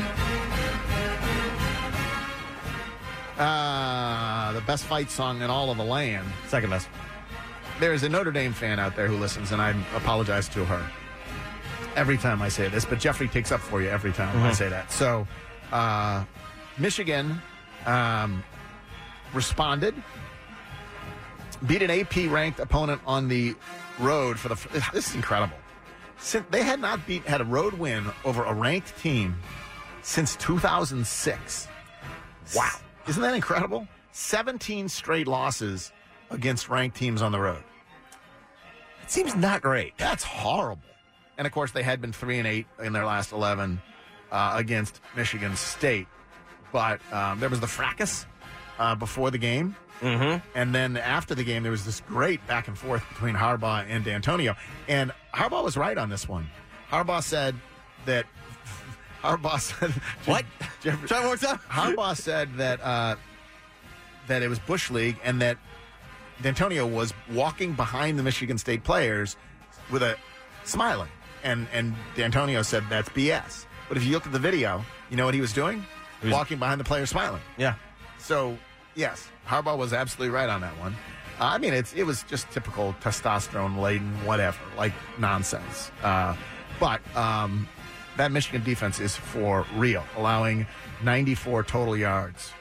Uh, the best fight song in all of the land. Second best. There is a Notre Dame fan out there who listens, and I apologize to her every time I say this, but Jeffrey takes up for you every time I Mhm. say that. So, uh, Michigan um, responded, beat an A P-ranked opponent on the road for the. This, this is incredible. Since they had not beat had a road win over a ranked team since two thousand six. Wow, isn't that incredible? seventeen straight losses against ranked teams on the road. It seems not great. That's horrible. And of course, they had been three and eight in their last eleven uh, against Michigan State. But um, there was the fracas uh, before the game, Mm-hmm. and then after the game, there was this great back and forth between Harbaugh and D'Antonio. And Harbaugh was right on this one. Harbaugh said that. Harbaugh said What? Jeffrey, Try one more time. Harbaugh said that uh, that it was Bush League and that D'Antonio was walking behind the Michigan State players with a smiling, and and D'Antonio said that's B S. But if you look at the video, you know what he was doing? He was- walking behind the players, smiling. Yeah. So yes, Harbaugh was absolutely right on that one. Uh, I mean, it's it was just typical testosterone laden, whatever, like nonsense. Uh, but um, that Michigan defense is for real, allowing ninety-four total yards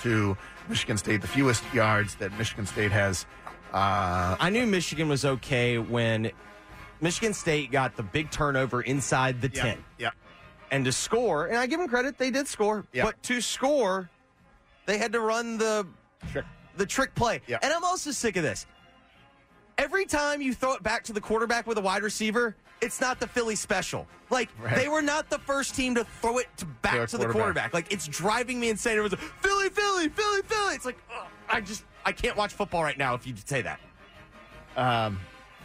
to Michigan State, the fewest yards that Michigan State has. Uh, I knew Michigan was okay when Michigan State got the big turnover inside the yeah, ten. Yeah. And to score, and I give them credit, they did score. Yeah. But to score, they had to run the trick, the trick play. Yeah. And I'm also sick of this. Every time you throw it back to the quarterback with a wide receiver, it's not the Philly special. Like, right. they were not the first team to throw it to back Throw to the quarterback. Like, it's driving me insane. It was Philly, Philly, Philly, Philly. It's like, ugh, I just, I can't watch football right now if you say that. Um.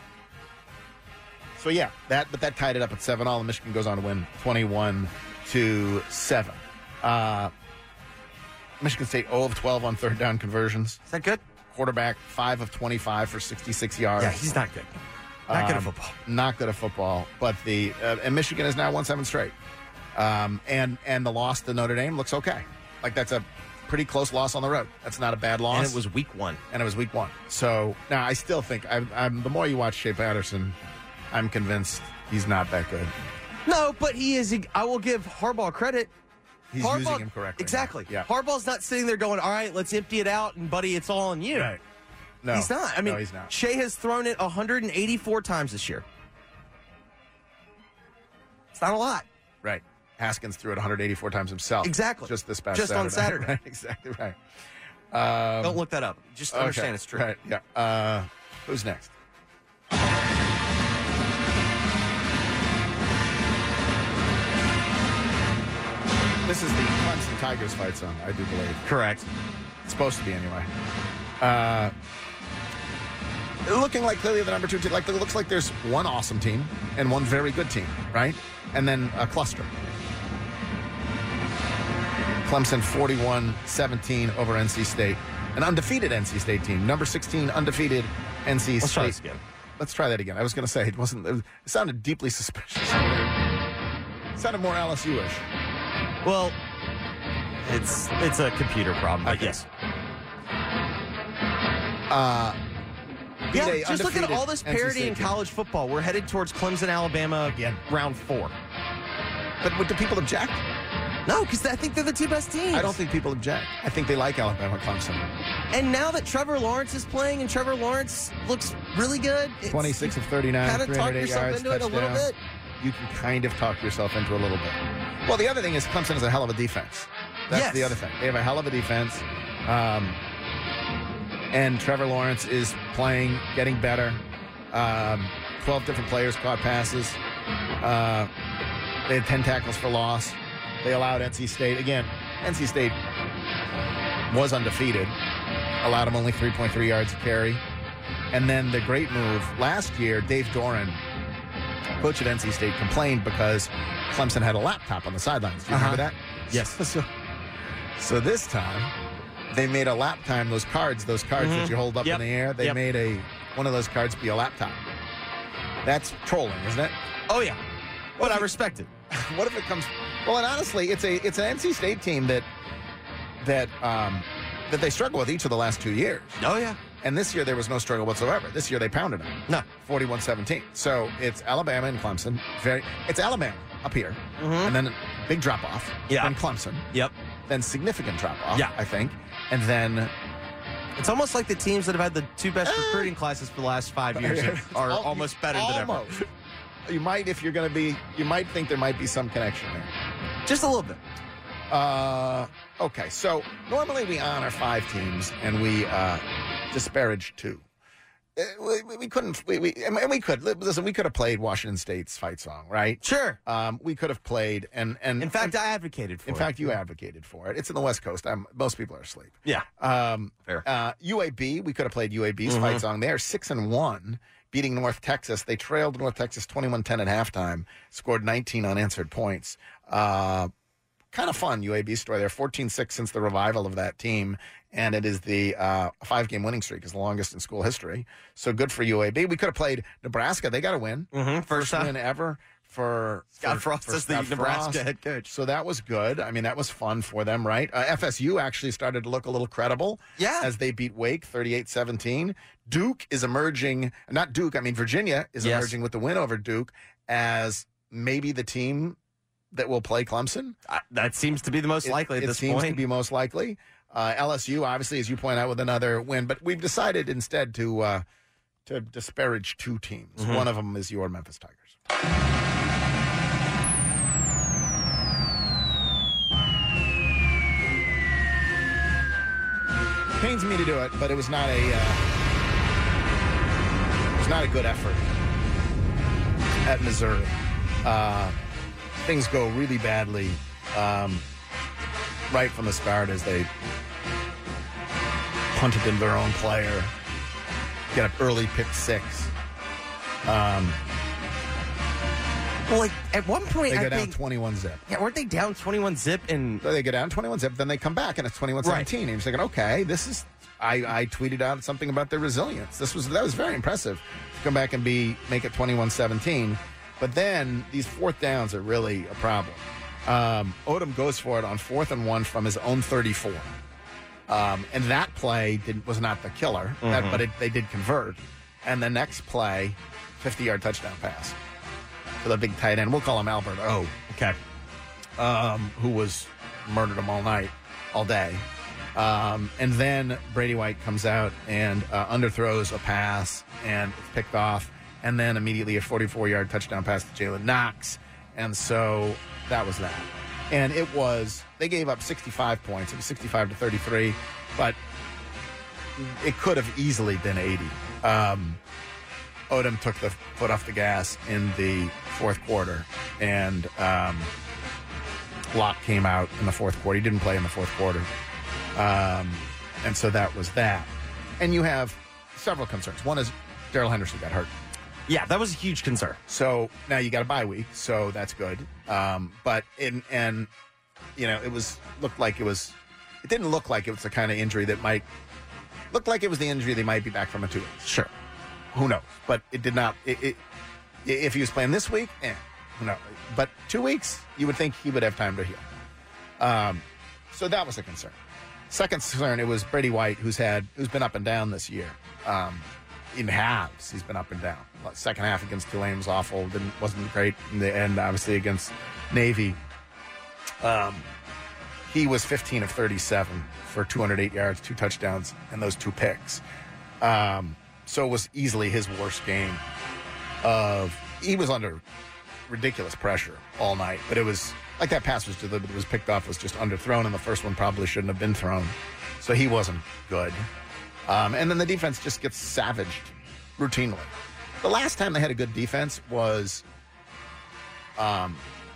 So, yeah, that but that tied it up at seven all, and Michigan goes on to win twenty-one to seven. Uh, Michigan State zero of twelve on third down conversions. Is that good? Quarterback five of twenty-five for sixty-six yards. Yeah, he's not good. Not good at Um, football. Not good at football. But the uh, and Michigan is now won seven straight. Um, and and the loss to Notre Dame looks okay. Like, that's a pretty close loss on the road. That's not a bad loss. And it was week one. And it was week one. So now I still think I'm, I'm the more you watch Shea Patterson, I'm convinced he's not that good. No, but he is. I will give Harbaugh credit. He's Harbaugh, using him correctly. Exactly. Yeah. Harbaugh's not sitting there going, all right, let's empty it out, and buddy, it's all on you. Right. No. He's not. I mean, no, he's not. Shea has thrown it one hundred eighty-four times this year. It's not a lot. Right. Haskins threw it one hundred eighty-four times himself. Exactly. Just this past Just Saturday. on Saturday. Right, exactly right. Um, Don't look that up. Just okay, understand it's true. Right. Yeah. Uh, who's next? This is the Clemson Tigers fight song, I do believe. Correct. It's supposed to be anyway. Uh, looking like clearly the number two team. Like, it looks like there's one awesome team and one very good team, right? And then a cluster. Clemson forty-one seventeen over N C State. An undefeated N C State team. Number sixteen undefeated N C State. Let's try this again. Let's try that again. I was going to say, it wasn't. It sounded deeply suspicious. It sounded more L S U-ish. Well, it's it's a computer problem, but Okay. yes. Uh, beat Yeah, a just look at undefeated all this N C parity State in team. college football. We're headed towards Clemson, Alabama Again. round four. But what, do people object? No, because I think they're the two best teams. I don't think people object. I think they like Alabama Clemson. And now that Trevor Lawrence is playing and Trevor Lawrence looks really good, it's, twenty-six of thirty-nine, kind of talk three hundred eight yourself yards, into it a little touchdown. bit. You can kind of talk yourself into a little bit. Well, the other thing is Clemson is a hell of a defense. That's Yes. the other thing. They have a hell of a defense. Um, and Trevor Lawrence is playing, getting better. Um, twelve different players caught passes. Uh, they had ten tackles for loss. They allowed N C State. Again, N C State was undefeated. Allowed them only three point three yards a carry. And then the great move last year, Dave Doran, coach at N C State, complained because Clemson had a laptop on the sidelines. Do you Uh-huh. remember that? Yes. So, so this time, they made a lap time, those cards, those cards Mhm. that you hold up Yep. in the air, they Yep. made a one of those cards be a laptop. That's trolling, isn't it? Oh, yeah. But I respect it. What if it comes? Well, and honestly, it's a it's an N C State team that that um, that they struggle with each of the last two years. Oh, yeah. And this year there was no struggle whatsoever. This year they pounded them. No. forty-one seventeen. So it's Alabama and Clemson. Very. It's Alabama up here, Mhm. and then big drop off. Yeah. Then Clemson. Yep. Then significant drop off. Yeah. I think. And then It's almost like the teams that have had the two best recruiting classes for the last five years are Al- almost better than ever. almost. You might, if you're going to be, you might think there might be some connection there. Just a little bit. Uh, okay, so normally we honor five teams and we uh, disparage two. Uh, We, we couldn't. We, we and we could listen. We could have played Washington State's fight song, right? Sure. Um, we could have played, and and In fact, and, I advocated for in it. fact, you advocated for it. It's in the West Coast. I'm, most people are asleep. Yeah. Um, Fair. Uh, U A B, we could have played U A B's Mhm. fight song. They're six and one, beating North Texas. They trailed North Texas twenty-one ten at halftime, scored nineteen unanswered points. Uh, kind of fun U A B story. They're fourteen six since the revival of that team, and it is the uh, five-game winning streak is the longest in school history. So good for U A B. We could have played Nebraska. They got a win. Mm-hmm. First win ever for Scott for, Frost for as the Scott Nebraska Frost. head coach. So that was good. I mean, that was fun for them, right? Uh, F S U actually started to look a little credible Yeah. as they beat Wake thirty-eight seventeen. Duke is emerging, not Duke, I mean Virginia is Yes. emerging with the win over Duke as maybe the team that will play Clemson. I, that seems to be the most It- likely at it this seems point. to be most likely. Uh, L S U, obviously, as you point out, with another win. But we've decided instead to uh, to disparage two teams. Mm-hmm. One of them is your Memphis Tigers. Pains me to do it, but it was not a uh, it was not a good effort at Missouri. Uh, things go really badly um, right from the start as they punted in their own player, get up early, pick six. Um, well, like at one point, they go I down think, twenty-one zip. Yeah, weren't they down twenty-one zip? And so they go down twenty-one zip, then they come back and it's twenty-one seventeen. Right. And you're thinking, okay, this is. I, I tweeted out something about their resilience. This was that was very impressive to come back and be make it twenty-one seventeen. But then these fourth downs are really a problem. Um, Odom goes for it on fourth and one from his own thirty-four. Um, and that play did, was not the killer, mm-hmm. that, but it, they did convert. And the next play, fifty-yard touchdown pass to the big tight end. We'll call him Albert O. Okay. Um, who was murdered him all night, all day. Um, and then Brady White comes out and uh, underthrows a pass and it's picked off. And then immediately a forty-four-yard touchdown pass to Jalen Knox. And so that was that. And it was, they gave up sixty-five points. It was sixty-five to thirty-three, but it could have easily been eighty. Um, Odom took the foot off the gas in the fourth quarter, and um, Locke came out in the fourth quarter. He didn't play in the fourth quarter. Um, and so that was that. And you have several concerns. One is Darrell Henderson got hurt. Yeah, that was a huge concern. So now you got a bye week, so that's good. Um, but in and you know, it was looked like it was. It didn't look like it was the kind of injury that might look like it was the injury they might be back from in two weeks. Sure, who knows? But it did not. It, it if he was playing this week, eh, who knows? But two weeks, you would think he would have time to heal. Um, so that was a concern. Second concern, it was Brady White, who's had who's been up and down this year. Um, in halves, he's been up and down. Second half against Tulane was awful. Didn't wasn't great in the end. Obviously against Navy, um, he was fifteen of thirty-seven for two hundred eight yards, two touchdowns, and those two picks. Um, so it was easily his worst game. Of he was under ridiculous pressure all night, but it was like that pass was delivered, it was picked off, was just underthrown, and the first one probably shouldn't have been thrown. So he wasn't good. Um, and then the defense just gets savaged routinely. The last time they had a good defense was um,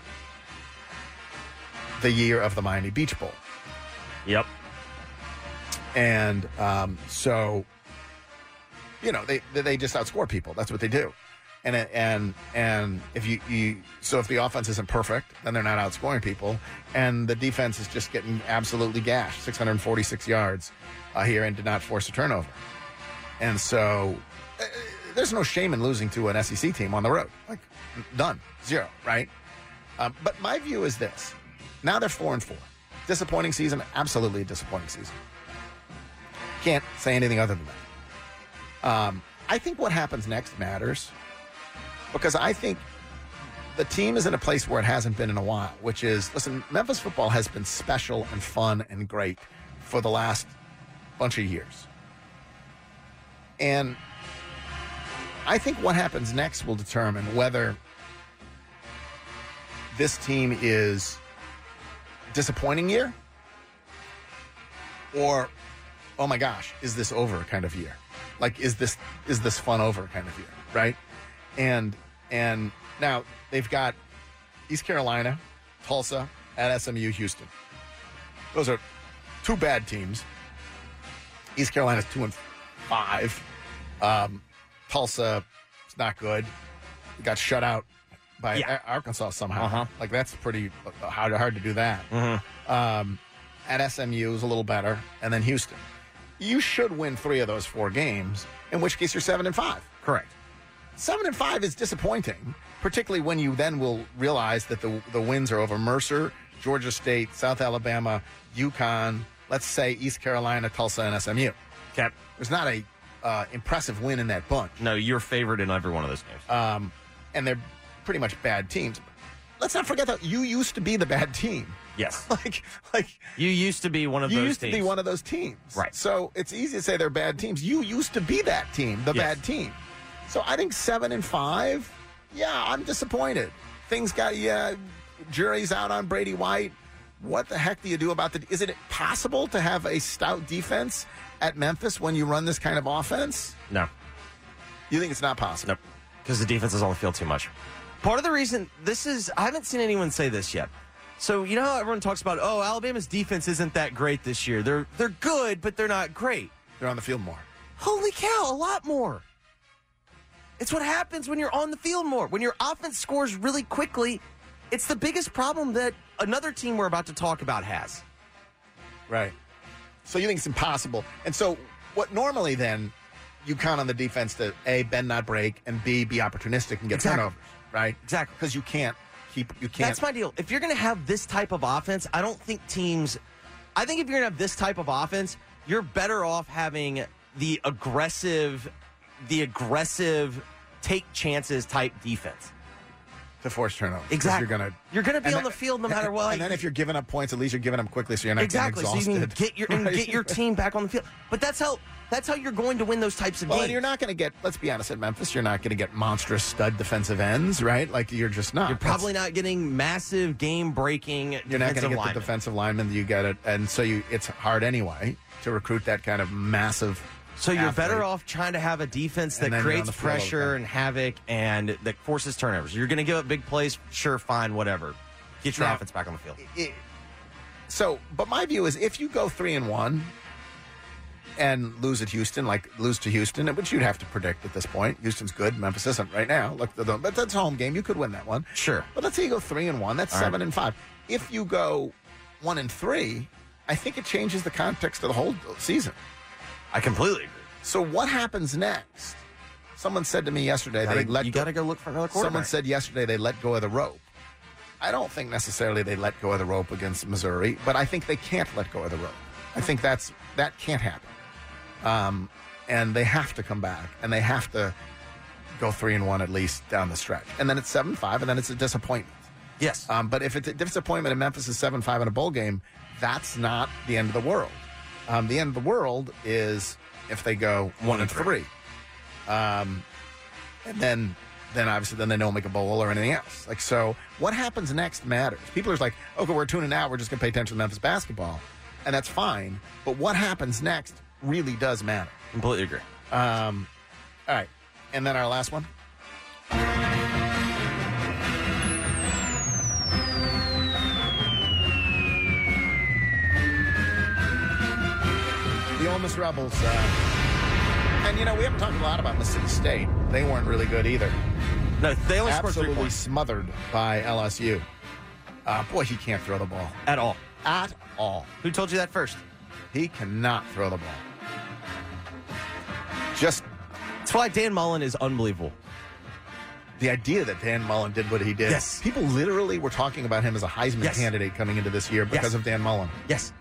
the year of the Miami Beach Bowl. Yep. And um, so, you know, they they just outscore people. That's what they do. And and and if you, you so if the offense isn't perfect, then they're not outscoring people, and the defense is just getting absolutely gashed, six hundred forty-six yards uh, here, and did not force a turnover. And so uh, there's no shame in losing to an S E C team on the road, like done zero, right? Um, but my view is this: now they're four and four, disappointing season, absolutely a disappointing season. Can't say anything other than that. Um, I think what happens next matters. Because I think the team is in a place where it hasn't been in a while, which is, listen, Memphis football has been special and fun and great for the last bunch of years. And I think what happens next will determine whether this team is disappointing year or, oh my gosh, is this over kind of year? Like, is this is this fun over kind of year, right? And and now they've got East Carolina, Tulsa, at S M U, Houston. Those are two bad teams. East Carolina's two and five. Um, Tulsa is not good. They got shut out by yeah. Arkansas somehow. Uh-huh. Like that's pretty hard, hard to do that. Mm-hmm. Um, at S M U is a little better, and then Houston. You should win three of those four games, in which case you're seven and five. Correct. Seven and five is disappointing, particularly when you then will realize that the the wins are over Mercer, Georgia State, South Alabama, UConn, let's say East Carolina, Tulsa, and S M U. Okay. There's not a uh, impressive win in that bunch. No, you're favored in every one of those games. Um, and they're pretty much bad teams. Let's not forget that you used to be the bad team Yes. like, like you used to be one of you those used teams. to be one of those teams. Right. So it's easy to say they're bad teams. You used to be that team, the Yes. bad team. So I think seven and five, yeah, I'm disappointed. Things got, yeah, jury's out on Brady White. What the heck do you do about the, is it possible to have a stout defense at Memphis when you run this kind of offense? No. You think it's not possible? Nope. Because the defense is on the field too much. Part of the reason, this is, I haven't seen anyone say this yet. So, you know how everyone talks about, oh, Alabama's defense isn't that great this year. They're they're good, but they're not great. They're on the field more. Holy cow, a lot more. It's what happens when you're on the field more. When your offense scores really quickly, it's the biggest problem that another team we're about to talk about has. Right. So you think it's impossible. And so what normally then, you count on the defense to, A, bend, not break, and B, be opportunistic and get Exactly. turnovers, right? Exactly. Because you can't keep, you can't. That's my deal. If you're going to have this type of offense, I don't think teams, I think if you're going to have this type of offense, you're better off having the aggressive, the aggressive take chances type defense. To force turnovers. Exactly. You're gonna you're gonna be and on then- the field no matter what. And then if you're giving up points, at least you're giving them quickly, so you're not exactly. getting So you exhausted. can get your and Right? get your team back on the field. But that's how that's how you're going to win those types of Well, games. and you're not going to get. Let's be honest. At Memphis, you're not going to get monstrous stud defensive ends, right? Like you're just not. You're probably not getting massive game breaking. You're not going to get linemen. the defensive lineman that you get it, and so you. It's hard anyway to recruit that kind of massive. So you're athlete. better off trying to have a defense that And then you're on creates the field all the pressure time. and havoc and that forces turnovers. You're going to give up big plays, sure, fine, whatever. Get your Now, offense back on the field. it- so, but my view is if you go three and one and lose at Houston, like lose to Houston, which you'd have to predict at this point. Houston's good, Memphis isn't right now. Look, the- the- but that's a home game. You could win that one. Sure. But let's say you go three and one. That's All seven right. and five. If you go one and three, I think it changes the context of the whole season. I completely agree. So what happens next? Someone said to me yesterday Gotta- they let you go- got to go look for another quarterback. Someone said yesterday they let go of the rope. I don't think necessarily they let go of the rope against Missouri, but I think they can't let go of the rope. I think that's that can't happen. Um, and they have to come back, and they have to go three and one at least down the stretch, and then it's seven five, and then it's a disappointment. Yes. Um, but if it's a disappointment in Memphis is seven five in a bowl game, that's not the end of the world. Um, the end of the world is if they go one and three. Um, and then, then obviously, then they don't make a bowl or anything else. Like, so what happens next matters. People are just like, okay, we're tuning out. We're just going to pay attention to Memphis basketball. And that's fine. But what happens next really does matter. Completely agree. Um, all right. And then our last one. The Ole Miss Rebels. Uh, and, you know, we haven't talked a lot about Mississippi State. They weren't really good either. No, they only scored three Absolutely points. smothered by L S U. Uh, boy, he can't throw the ball. At all. At all. Who told you that first? He cannot throw the ball. Just That's why Dan Mullen is unbelievable. the idea that Dan Mullen did what he did. Yes. People literally were talking about him as a Heisman Yes. candidate coming into this year because Yes. of Dan Mullen. Yes.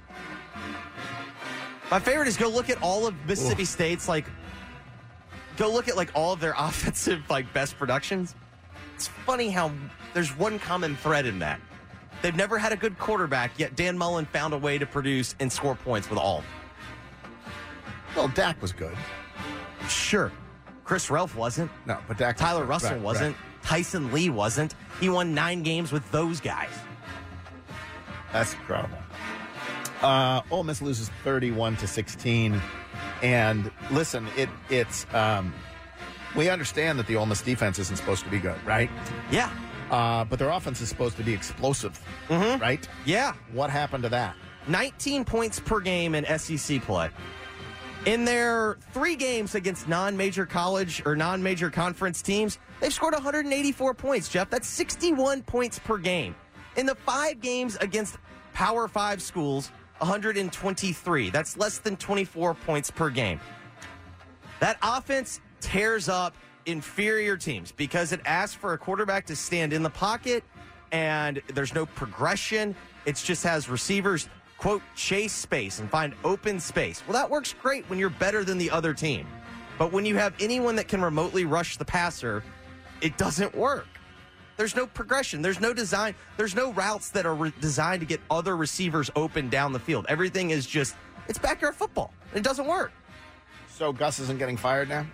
My favorite is go look at all of Mississippi State's, like, go look at, like, all of their offensive, like, best productions. It's funny how there's one common thread in that. They've never had a good quarterback, yet Dan Mullen found a way to produce and score points with all of them. Well, Dak was good. Sure. Chris Relf wasn't. No, but Dak. Tyler Russell right, wasn't. right. Tyson Lee wasn't. He won nine games with those guys. That's incredible. Uh, Ole Miss loses thirty-one to sixteen, and listen, it it's um, we understand that the Ole Miss defense isn't supposed to be good, right? Yeah. Uh, but their offense is supposed to be explosive, Mm-hmm. right? Yeah. What happened to that? nineteen points per game in S E C play. In their three games against non-major college or non-major conference teams, they've scored one hundred eighty-four points, Jeff. That's sixty-one points per game. In the five games against Power Five schools, one hundred twenty-three. That's less than twenty-four points per game. That offense tears up inferior teams because it asks for a quarterback to stand in the pocket, and there's no progression. It just has receivers, quote, chase space and find open space. Well, that works great when you're better than the other team. But when you have anyone that can remotely rush the passer, it doesn't work. There's no progression. There's no design. There's no routes that are re- designed to get other receivers open down the field. Everything is just, it's backyard football. It doesn't work. So Gus isn't getting fired now?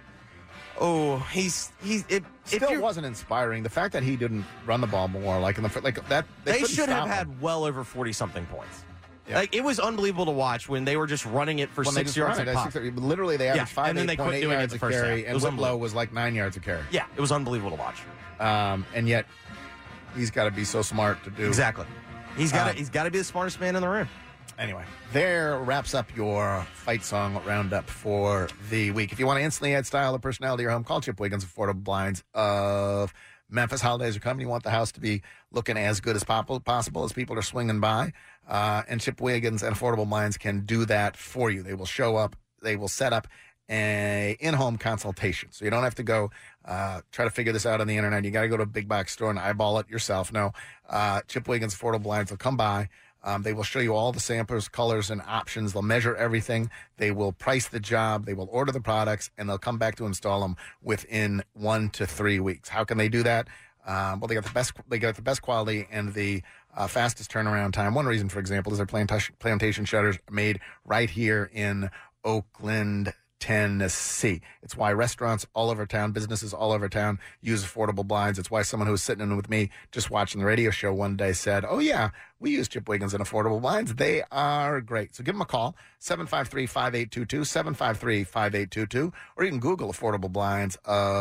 Oh, he's he's it still wasn't inspiring. The fact that he didn't run the ball more, like in the like that, they, they should have him. had well over forty something points. Yeah. Like it was unbelievable to watch when they were just running it for when six yards. Right, six, literally, they averaged yeah. five, and then they quit eight doing yards it the a first carry, half. and Whitlow was like nine yards a carry. Yeah, it was unbelievable to watch. Um, and yet, he's got to be so smart to do exactly. He's got to um, he's got to be the smartest man in the room. Anyway, there wraps up your fight song roundup for the week. If you want to instantly add style or personality to your home, call Chip Wiggins, Affordable Blinds of Memphis. Holidays are coming. You want the house to be looking as good as possible as people are swinging by. Uh, and Chip Wiggins and Affordable Blinds can do that for you. They will show up. They will set up a in-home consultation. So you don't have to go uh, try to figure this out on the internet. You got to go to a big box store and eyeball it yourself. No, uh, Chip Wiggins, Affordable Blinds will come by. Um, they will show you all the samplers, colors, and options. They'll measure everything. They will price the job. They will order the products, and they'll come back to install them within one to three weeks. How can they do that? Um, well, they got the best. They got the best quality and the uh, fastest turnaround time. One reason, for example, is their plantation, plantation shutters made right here in Oakland, Tennessee. It's why restaurants all over town, businesses all over town use Affordable Blinds. It's why someone who was sitting in with me just watching the radio show one day said, oh, yeah, we use Chip Wiggins and Affordable Blinds. They are great. So give them a call, seven five three, five eight two two, seven five three, five eight two two, or you can Google Affordable Blinds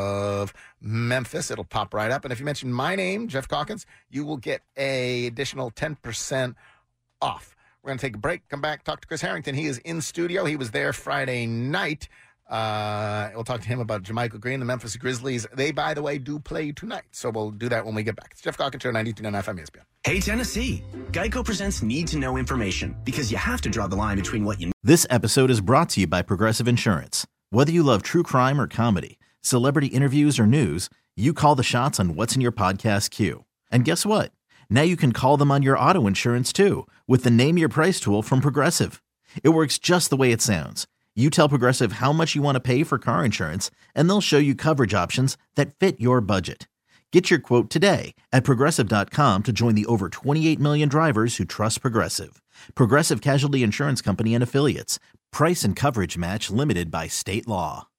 of Memphis. It'll pop right up. And if you mention my name, Jeff Calkins, you will get a additional ten percent off. We're going to take a break, come back, talk to Chris Harrington. He is in studio. He was there Friday night. Uh, we'll talk to him about Jermichael Green, the Memphis Grizzlies. They, by the way, do play tonight. So we'll do that when we get back. It's Jeff Calkins Show, ninety-two point nine F M E S P N. Hey, Tennessee. Geico presents Need to Know Information because you have to draw the line between what you... This episode is brought to you by Progressive Insurance. Whether you love true crime or comedy, celebrity interviews or news, you call the shots on what's in your podcast queue. And guess what? Now you can call them on your auto insurance, too, with the Name Your Price tool from Progressive. It works just the way it sounds. You tell Progressive how much you want to pay for car insurance, and they'll show you coverage options that fit your budget. Get your quote today at Progressive dot com to join the over twenty-eight million drivers who trust Progressive. Progressive Casualty Insurance Company and Affiliates. Price and coverage match limited by state law.